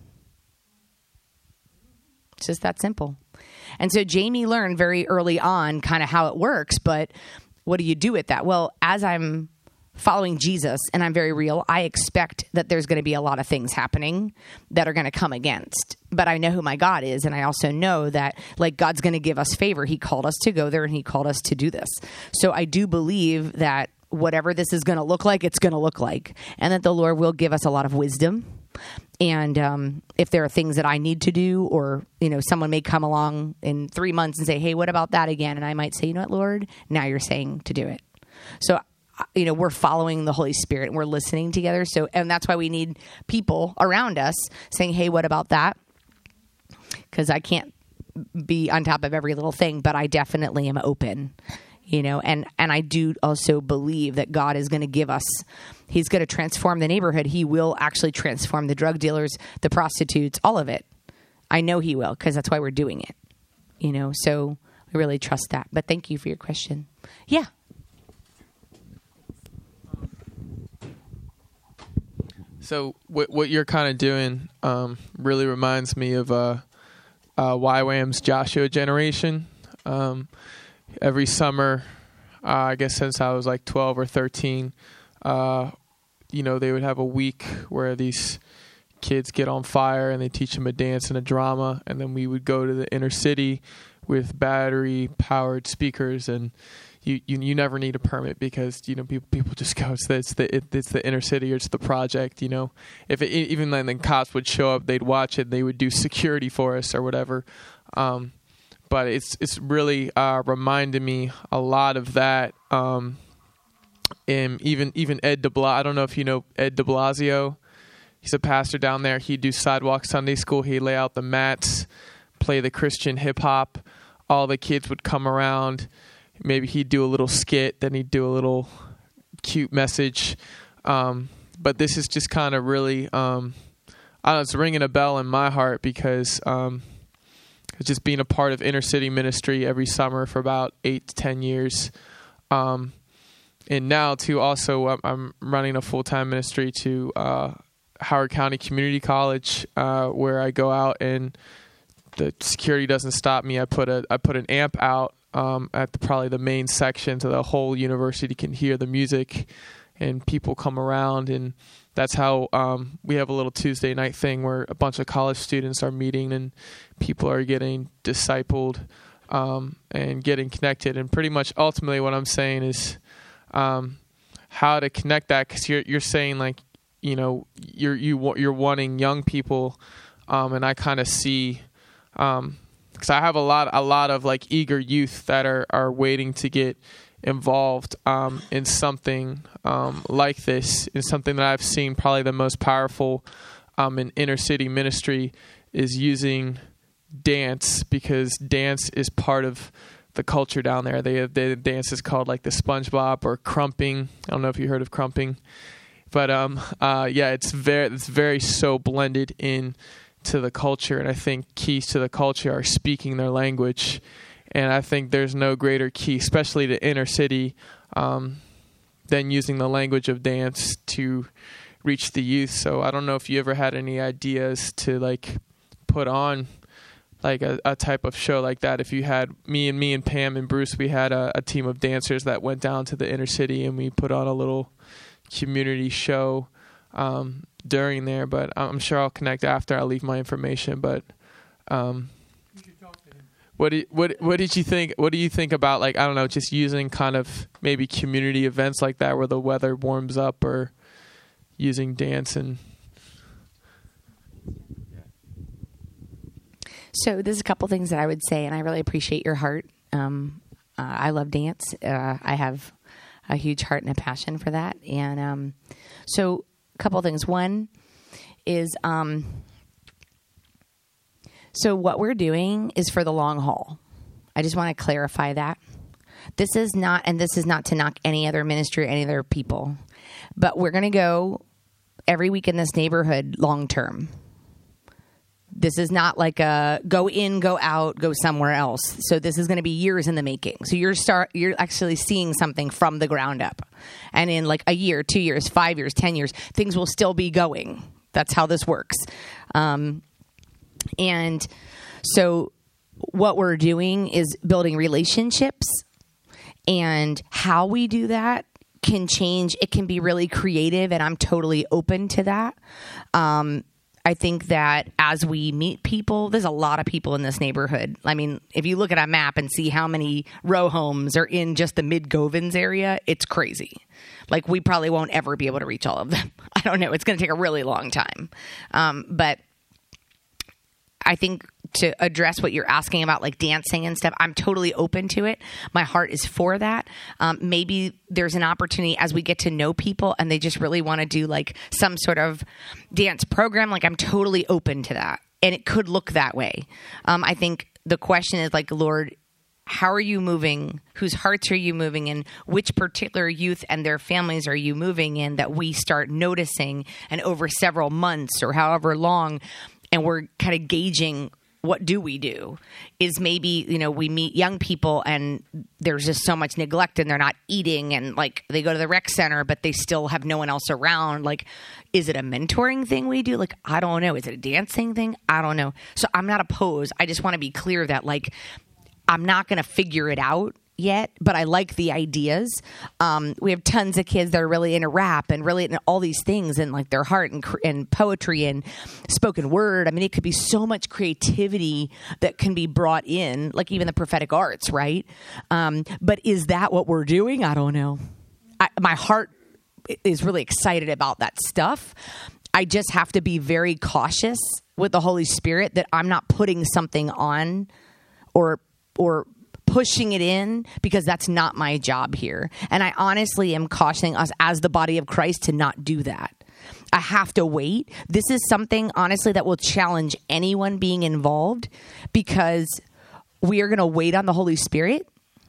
It's just that simple. And so Jamie learned very early on kind of how it works, but what do you do with that? Well, as I'm following Jesus, and I'm very real, I expect that there's going to be a lot of things happening that are going to come against. But I know who my God is, and I also know that, like, God's going to give us favor. He called us to go there, and he called us to do this. So I do believe that whatever this is going to look like, it's going to look like, and that the Lord will give us a lot of wisdom. And um, if there are things that I need to do, or, you know, someone may come along in three months and say, hey, what about that again? And I might say, you know what, Lord, now you're saying to do it. So you know, we're following the Holy Spirit, and we're listening together. So, and that's why we need people around us saying, hey, what about that? Because I can't be on top of every little thing, but I definitely am open, you know, and, and I do also believe that God is going to give us, he's going to transform the neighborhood. He will actually transform the drug dealers, the prostitutes, all of it. I know he will, because that's why we're doing it, you know, so we really trust that. But thank you for your question. Yeah. So what what you're kind of doing um, really reminds me of uh, uh, Y WAM's Joshua Generation. Um, every summer, uh, I guess since I was like twelve or thirteen, uh, you know, they would have a week where these kids get on fire and they teach them a dance and a drama, and then we would go to the inner city with battery-powered speakers, and you, you you never need a permit because, you know, people people just go, it's the it's the, it, it's the inner city or it's the project, you know. If it, even then the cops would show up, they'd watch it, they would do security for us or whatever. Um, but it's it's really uh, reminded me a lot of that. Um, and even even Ed de Blasio, I don't know if you know Ed de Blasio. He's a pastor down there. He'd do Sidewalk Sunday School. He'd lay out the mats, play the Christian hip hop. All the kids would come around. Maybe he'd do a little skit, then he'd do a little cute message. Um, but this is just kind of really, um, I don't know, it's ringing a bell in my heart because um, it's just being a part of inner city ministry every summer for about eight to ten years. Um, and now, too, also, I'm running a full-time ministry to uh, Howard County Community College, uh, where I go out and the security doesn't stop me. I put a I put an amp out um, at the, probably the main section so the whole university can hear the music, and people come around, and that's how um, we have a little Tuesday night thing where a bunch of college students are meeting and people are getting discipled um, and getting connected. And pretty much ultimately what I'm saying is um, how to connect that, because you're you're saying like, you know, you're you you're wanting young people, um, and I kind of see. Um, because I have a lot, a lot of like eager youth that are, are waiting to get involved um, in something um, like this. In something that I've seen probably the most powerful um, in inner city ministry is using dance, because dance is part of the culture down there. They have the dance is called like the SpongeBob or crumping. I don't know if you heard of crumping, but um, uh, yeah, it's very, it's very so blended in to the culture, and I think keys to the culture are speaking their language, and I think there's no greater key, especially to inner city, um, than using the language of dance to reach the youth. So I don't know if you ever had any ideas to like put on like a, a type of show like that. If you had me and me and Pam and Bruce, we had a, a team of dancers that went down to the inner city and we put on a little community show um, during there, but I'm sure I'll connect after. I'll leave my information, but um, what did, what what did you think? What do you think about, like, I don't know, just using kind of maybe community events like that where the weather warms up, or using dance and. So there's a couple things that I would say, and I really appreciate your heart. Um, uh, I love dance. Uh, I have a huge heart and a passion for that. And um, so a couple things. One is, um, so what we're doing is for the long haul. I just want to clarify that. This is not, and this is not to knock any other ministry or any other people, but we're going to go every week in this neighborhood long term. This is not like a go in, go out, go somewhere else. So this is going to be years in the making. So you're start, you're actually seeing something from the ground up. And in like a year, two years, five years, ten years, things will still be going. That's how this works. Um, and so what we're doing is building relationships, and how we do that can change. It can be really creative, and I'm totally open to that. Um, I think that as we meet people, there's a lot of people in this neighborhood. I mean, if you look at a map and see how many row homes are in just the Mid-Govans area, it's crazy. Like, we probably won't ever be able to reach all of them. I don't know. It's going to take a really long time. Um, but I think to address what you're asking about, like dancing and stuff, I'm totally open to it. My heart is for that. Um, maybe there's an opportunity as we get to know people and they just really want to do like some sort of dance program. Like, I'm totally open to that. And it could look that way. Um, I think the question is like, Lord, how are you moving? Whose hearts are you moving in? Which particular youth and their families are you moving in that we start noticing, and over several months or however long, and we're kind of gauging what do we do? Is maybe, you know, we meet young people and there's just so much neglect and they're not eating and like they go to the rec center, but they still have no one else around. Like, is it a mentoring thing we do? Like, I don't know. Is it a dancing thing? I don't know. So I'm not opposed. I just want to be clear that like, I'm not going to figure it out yet, but I like the ideas. Um, we have tons of kids that are really into rap and really into all these things and like their heart and, and poetry and spoken word. I mean, it could be so much creativity that can be brought in, like even the prophetic arts, right? Um, but is that what we're doing? I don't know. I, my heart is really excited about that stuff. I just have to be very cautious with the Holy Spirit that I'm not putting something on or or pushing it in, because that's not my job here. And I honestly am cautioning us as the body of Christ to not do that. I have to wait. This is something, honestly, that will challenge anyone being involved, because we are going to wait on the Holy Spirit.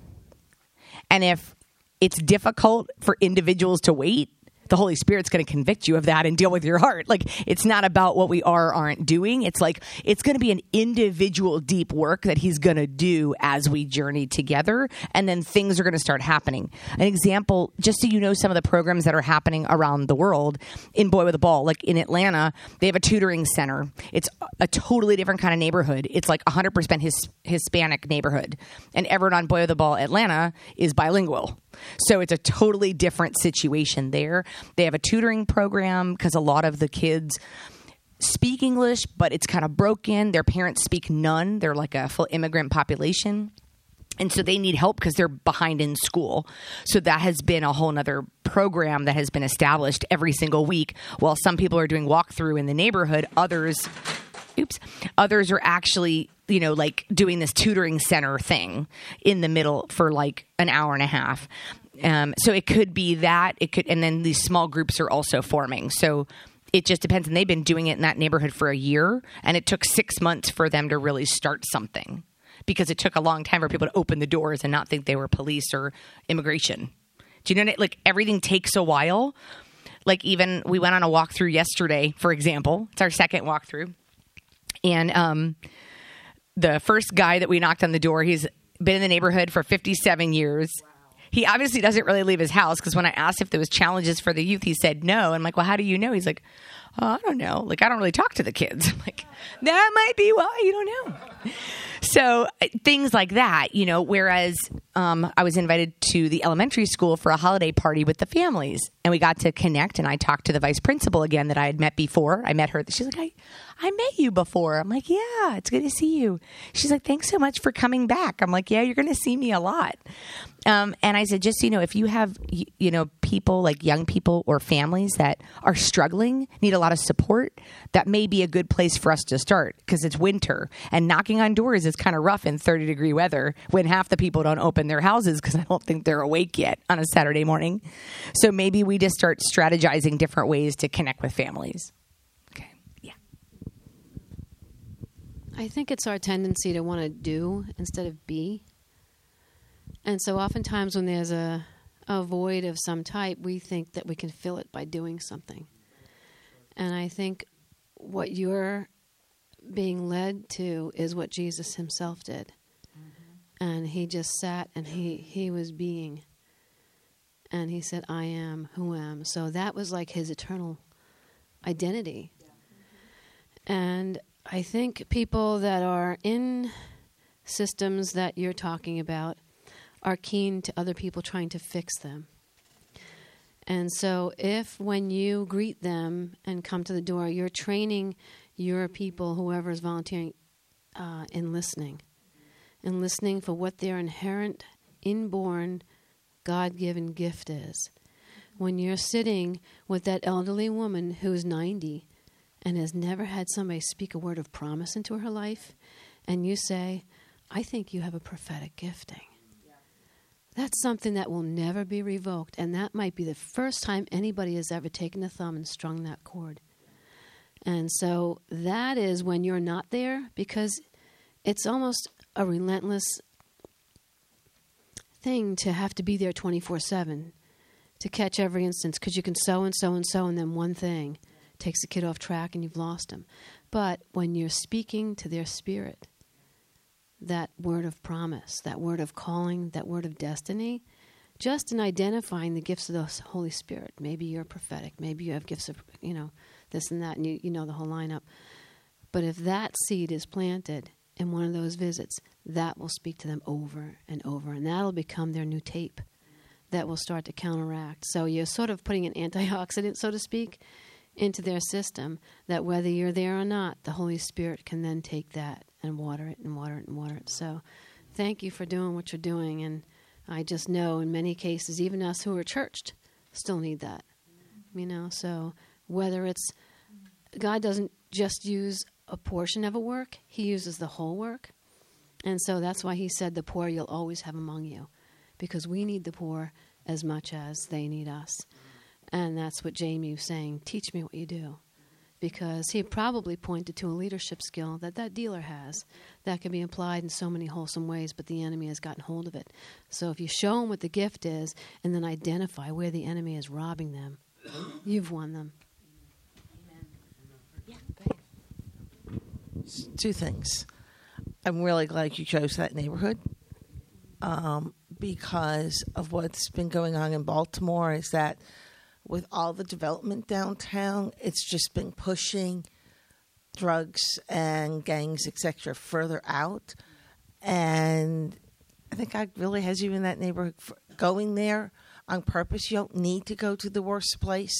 And if it's difficult for individuals to wait, the Holy Spirit's going to convict you of that and deal with your heart. Like, it's not about what we are or aren't doing. It's like, it's going to be an individual deep work that he's going to do as we journey together. And then things are going to start happening. An example, just so you know, some of the programs that are happening around the world in Boy with a Ball, like in Atlanta, they have a tutoring center. It's a totally different kind of neighborhood. It's like one hundred percent his, Hispanic neighborhood. And everyone on Boy with a Ball Atlanta is bilingual. So it's a totally different situation there. They have a tutoring program because a lot of the kids speak English, but it's kind of broken. Their parents speak none. They're like a full immigrant population. And so they need help because they're behind in school. So that has been a whole nother program that has been established every single week. While some people are doing walkthrough in the neighborhood, others, oops, others are actually, you know, like doing this tutoring center thing in the middle for like an hour and a half. Um, so it could be that it could, and then these small groups are also forming. So it just depends. And they've been doing it in that neighborhood for a year, and it took six months for them to really start something, because it took a long time for people to open the doors and not think they were police or immigration. Do you know, like everything takes a while. Like even we went on a walkthrough yesterday, for example. It's our second walkthrough. And um, the first guy that we knocked on the door, he's been in the neighborhood for fifty-seven years. Wow. He obviously doesn't really leave his house, because when I asked if there was challenges for the youth, he said no. And I'm like, well, how do you know? He's like, oh, I don't know. Like, I don't really talk to the kids. I'm like, that might be why. You don't know. So things like that, you know, whereas um, I was invited to the elementary school for a holiday party with the families, and we got to connect, and I talked to the vice principal again that I had met before. I met her. She's like, I, I met you before. I'm like, yeah, it's good to see you. She's like, thanks so much for coming back. I'm like, yeah, you're going to see me a lot. Um, and I said, just so you know, if you have, you know, people like young people or families that are struggling, need a lot of support, that may be a good place for us to start, because it's winter and knocking on doors is kind of rough in thirty degree weather when half the people don't open their houses because I don't think they're awake yet on a Saturday morning. So maybe we just start strategizing different ways to connect with families. Okay. Yeah. I think it's our tendency to want to do instead of be. And so oftentimes when there's a, a void of some type, we think that we can fill it by doing something. And I think what you're being led to is what Jesus himself did. Mm-hmm. And he just sat and he, he was being. And he said, I am who am. So that was like his eternal identity. Yeah. Mm-hmm. And I think people that are in systems that you're talking about are keen to other people trying to fix them. And so if when you greet them and come to the door, you're training your people, whoever is volunteering, uh, in listening. And listening for what their inherent, inborn, God-given gift is. When you're sitting with that elderly woman who's ninety and has never had somebody speak a word of promise into her life, and you say, I think you have a prophetic gifting. That's something that will never be revoked, and that might be the first time anybody has ever taken a thumb and strung that chord. And so that is when you're not there, because it's almost a relentless thing to have to be there twenty-four seven to catch every instance, because you can so and so and so, and then one thing takes the kid off track and you've lost him. But when you're speaking to their spirit, that word of promise, that word of calling, that word of destiny, just in identifying the gifts of the Holy Spirit. Maybe you're prophetic. Maybe you have gifts of, you know, this and that, and you, you know the whole lineup. But if that seed is planted in one of those visits, that will speak to them over and over, and that'll become their new tape that will start to counteract. So you're sort of putting an antioxidant, so to speak, into their system, that whether you're there or not, the Holy Spirit can then take that and water it and water it and water it. So thank you for doing what you're doing, and I just know in many cases, even us who are churched still need that. You know, so whether it's, God doesn't just use a portion of a work, he uses the whole work. And so that's why he said the poor you'll always have among you, because we need the poor as much as they need us. And that's what Jamie was saying, teach me what you do. Because he probably pointed to a leadership skill that that dealer has that can be applied in so many wholesome ways, but the enemy has gotten hold of it. So if you show them what the gift is and then identify where the enemy is robbing them, you've won them. Amen. Yeah, go ahead. Two things. I'm really glad you chose that neighborhood um, because of what's been going on in Baltimore is that with all the development downtown, it's just been pushing drugs and gangs, et cetera, further out. And I think God really has you in that neighborhood for going there on purpose. You don't need to go to the worst place.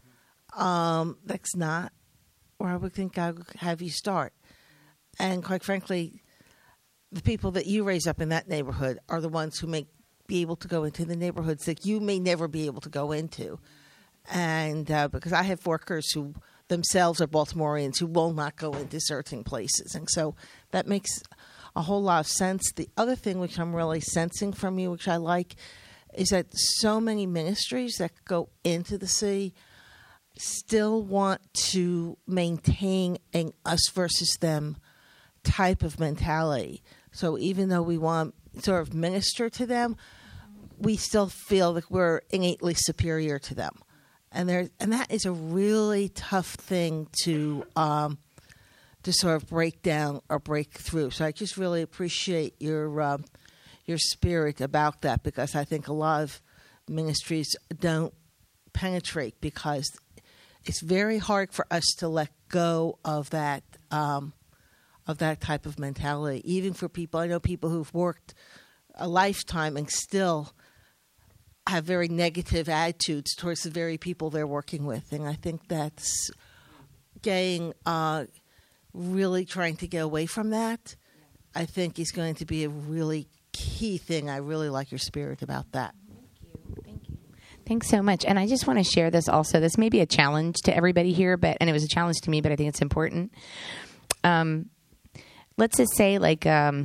Um, that's not where I would think God would have you start. And quite frankly, the people that you raise up in that neighborhood are the ones who may be able to go into the neighborhoods that you may never be able to go into. And uh, because I have workers who themselves are Baltimoreans who will not go into certain places. And so that makes a whole lot of sense. The other thing which I'm really sensing from you, which I like, is that so many ministries that go into the city still want to maintain an us versus them type of mentality. So even though we want to sort of minister to them, we still feel that we're innately superior to them. And there, and that is a really tough thing to um, to sort of break down or break through. So I just really appreciate your uh, your spirit about that, because I think a lot of ministries don't penetrate because it's very hard for us to let go of that um, of that type of mentality. Even for people, I know people who've worked a lifetime and still have very negative attitudes towards the very people they're working with. And I think that's getting, uh, really trying to get away from that, I think is going to be a really key thing. I really like your spirit about that. Thank you. Thank you. Thanks so much. And I just want to share this also. This may be a challenge to everybody here, but and it was a challenge to me, but I think it's important. Um, let's just say like um,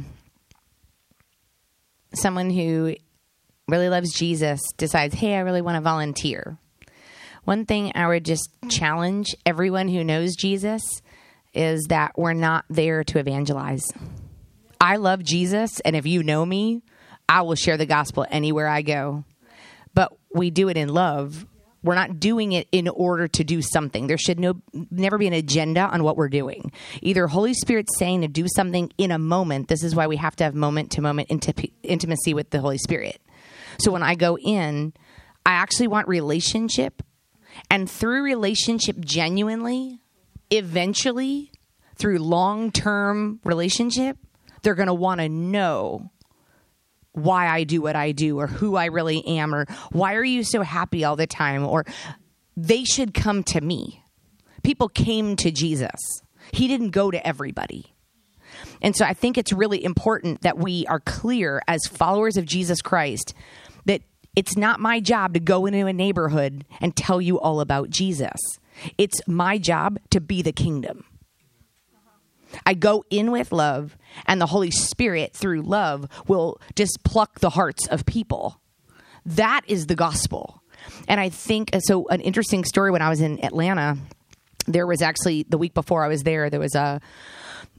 someone who really loves Jesus decides, hey, I really want to volunteer. One thing I would just challenge everyone who knows Jesus is that we're not there to evangelize. I love Jesus, and if you know me, I will share the gospel anywhere I go. But we do it in love. We're not doing it in order to do something. There should no never be an agenda on what we're doing. Either Holy Spirit's saying to do something in a moment. This is why we have to have moment-to-moment inti- intimacy with the Holy Spirit. So when I go in, I actually want relationship. And through relationship genuinely, eventually, through long-term relationship, they're going to want to know why I do what I do or who I really am or why are you so happy all the time? Or they should come to me. People came to Jesus. He didn't go to everybody. And so I think it's really important that we are clear as followers of Jesus Christ that it's not my job to go into a neighborhood and tell you all about Jesus. It's my job to be the kingdom. I go in with love, and the Holy Spirit, through love, will just pluck the hearts of people. That is the gospel. And I think, so an interesting story, when I was in Atlanta, there was actually, the week before I was there, there was a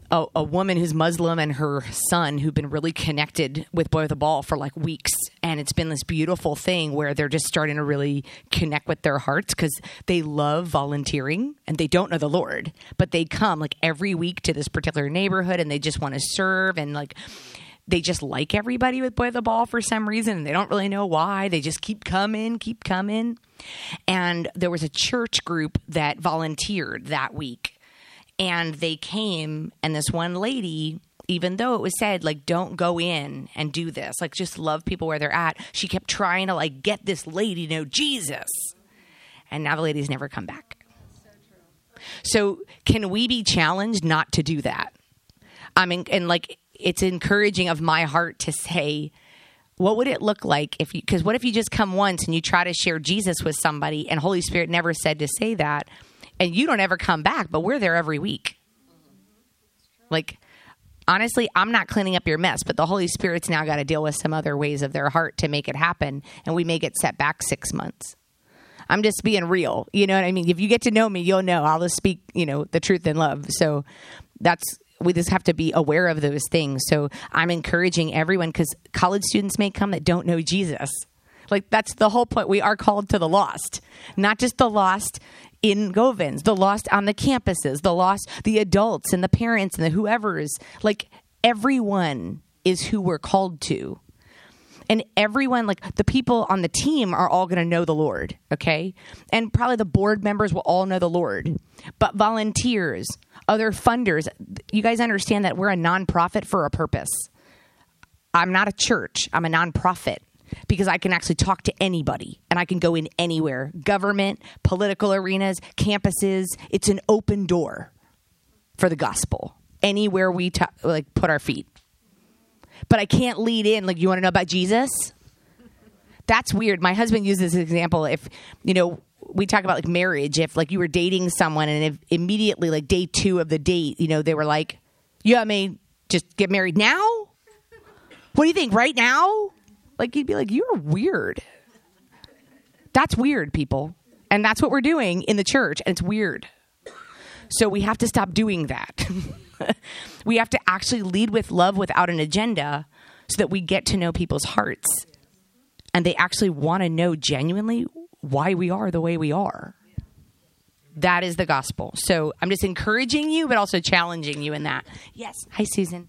a, a woman who's Muslim and her son who've been really connected with Boy with a Ball for like weeks. And it's been this beautiful thing where they're just starting to really connect with their hearts because they love volunteering and they don't know the Lord, but they come like every week to this particular neighborhood and they just want to serve, and like they just like everybody with Boy with a Ball for some reason. And they don't really know why. They just keep coming, keep coming. And there was a church group that volunteered that week. And they came, and this one lady, even though it was said, like, don't go in and do this, like, just love people where they're at, she kept trying to, like, get this lady to know Jesus. And now the lady's never come back. So true. So can we be challenged not to do that? I mean, and, like, it's encouraging of my heart to say, what would it look like if you, because what if you just come once and you try to share Jesus with somebody and Holy Spirit never said to say that, and you don't ever come back, but we're there every week. Like, honestly, I'm not cleaning up your mess, but the Holy Spirit's now got to deal with some other ways of their heart to make it happen, and we may get set back six months. I'm just being real. You know what I mean? If you get to know me, you'll know I'll just speak, you know, the truth in love. So that's, we just have to be aware of those things. So I'm encouraging everyone, because college students may come that don't know Jesus. Like, that's the whole point. We are called to the lost, not just the lost in Govans, the lost on the campuses, the lost, the adults and the parents and the whoever's. Like, everyone is who we're called to. And everyone, like the people on the team are all going to know the Lord, okay? And probably the board members will all know the Lord. But volunteers, other funders, you guys understand that we're a nonprofit for a purpose. I'm not a church. I'm a nonprofit. Because I can actually talk to anybody and I can go in anywhere, government, political arenas, campuses. It's an open door for the gospel anywhere we t- like put our feet. But I can't lead in like, you want to know about Jesus? That's weird. My husband uses this example. If, you know, we talk about like marriage, if like you were dating someone and if immediately like day two of the date, you know, they were like, yeah, I mean, just get married now? What do you think, right now? Like, you'd be like, you're weird. That's weird, people. And that's what we're doing in the church, and it's weird. So we have to stop doing that. We have to actually lead with love without an agenda so that we get to know people's hearts. And they actually want to know genuinely why we are the way we are. That is the gospel. So I'm just encouraging you, but also challenging you in that. Yes. Hi, Susan.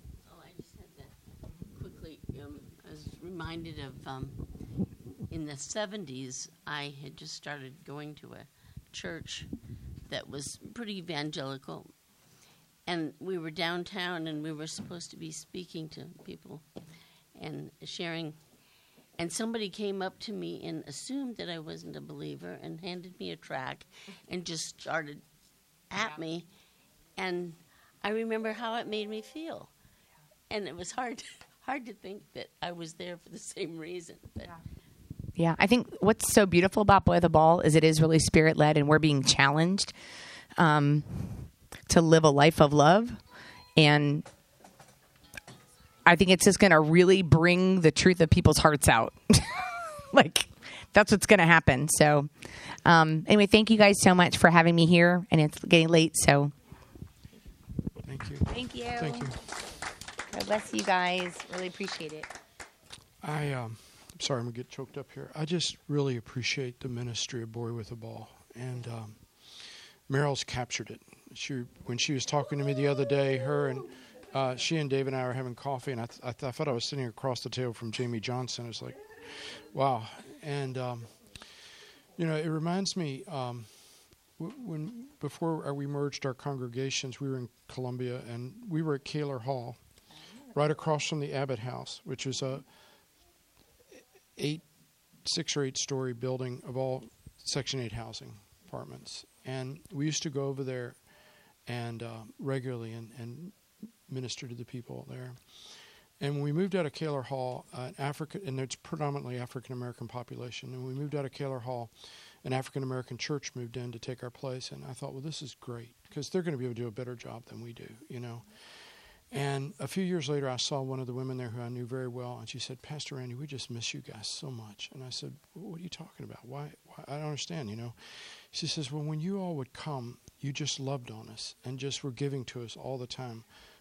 Reminded of um, in the seventies, I had just started going to a church that was pretty evangelical, and we were downtown and we were supposed to be speaking to people and sharing, and somebody came up to me and assumed that I wasn't a believer and handed me a tract and just started at yeah. me, and I remember how it made me feel, and it was hard to Hard to think that I was there for the same reason. But. Yeah. yeah, I think what's so beautiful about Boy with a Ball is it is really Spirit-led, and we're being challenged um, to live a life of love. And I think it's just going to really bring the truth of people's hearts out. Like, that's what's going to happen. So um, anyway, thank you guys so much for having me here. And it's getting late, so. Thank you. Thank you. Thank you. God bless you guys. Really appreciate it. I, um, I'm sorry, I'm going to get choked up here. I just really appreciate the ministry of Boy with a Ball. And um, Meryl's captured it. She, when she was talking to me the other day, her and uh, she and Dave and I were having coffee, and I, th- I, th- I thought I was sitting across the table from Jamie Johnson. It was like, wow. And, um, you know, it reminds me, um, w- when before we merged our congregations, we were in Columbia, and we were at Kaler Hall, right across from the Abbott House, which is a eight, six or eight story building of all Section eight housing apartments. And we used to go over there and uh, regularly and, and minister to the people there. And when we moved out of Kaler Hall, uh, Africa, and it's predominantly African American population. And when we moved out of Kaler Hall, an African American church moved in to take our place. And I thought, well, this is great because they're going to be able to do a better job than we do, you know. And a few years later, I saw one of the women there who I knew very well, and she said, Pastor Randy, we just miss you guys so much. And I said, well, what are you talking about? Why, why? I don't understand, you know. She says, well, when you all would come, you just loved on us and just were giving to us all the time.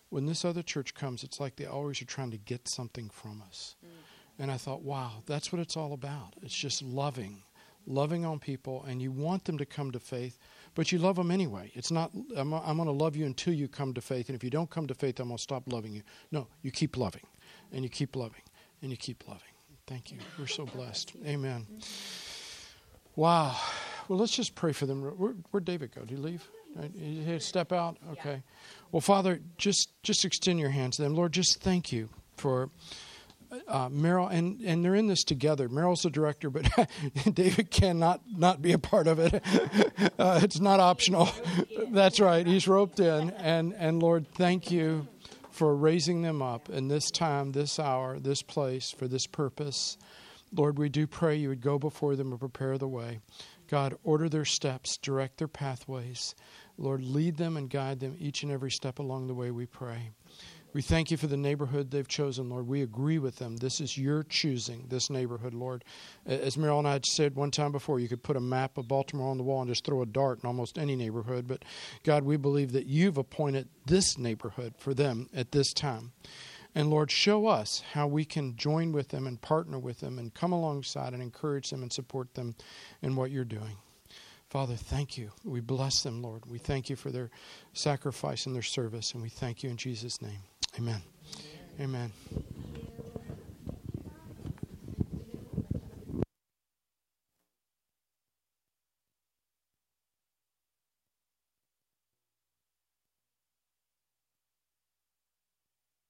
when this other church comes, it's like they always are trying to get something from us. Mm. And I thought, wow, that's what it's all about. It's just loving, loving on people, and you want them to come to faith, but you love them anyway. It's not, I'm, I'm going to love you until you come to faith, and if you don't come to faith, I'm going to stop loving you. No, you keep loving, and you keep loving, and you keep loving. Thank you. We're so blessed. Amen. Wow. Well, let's just pray for them. Where, where'd David go? Did he leave? Right. He had to step out? Okay. Well, Father, just, just extend your hands to them. Lord, just thank you for uh, Meryl. And, and they're in this together. Meryl's the director, but David cannot not be a part of it. Uh, it's not optional. That's right. He's roped in. And, and Lord, thank you for raising them up in this time, this hour, this place, for this purpose. Lord, we do pray you would go before them and prepare the way. God, order their steps, direct their pathways. Lord, lead them and guide them each and every step along the way, we pray. We thank you for the neighborhood they've chosen, Lord. We agree with them. This is your choosing, this neighborhood, Lord. As Meryl and I had said one time before, you could put a map of Baltimore on the wall and just throw a dart in almost any neighborhood. But, God, we believe that you've appointed this neighborhood for them at this time. And, Lord, show us how we can join with them and partner with them and come alongside and encourage them and support them in what you're doing. Father, thank you. We bless them, Lord. We thank you for their sacrifice and their service, and we thank you in Jesus' name. Amen. Amen. Amen.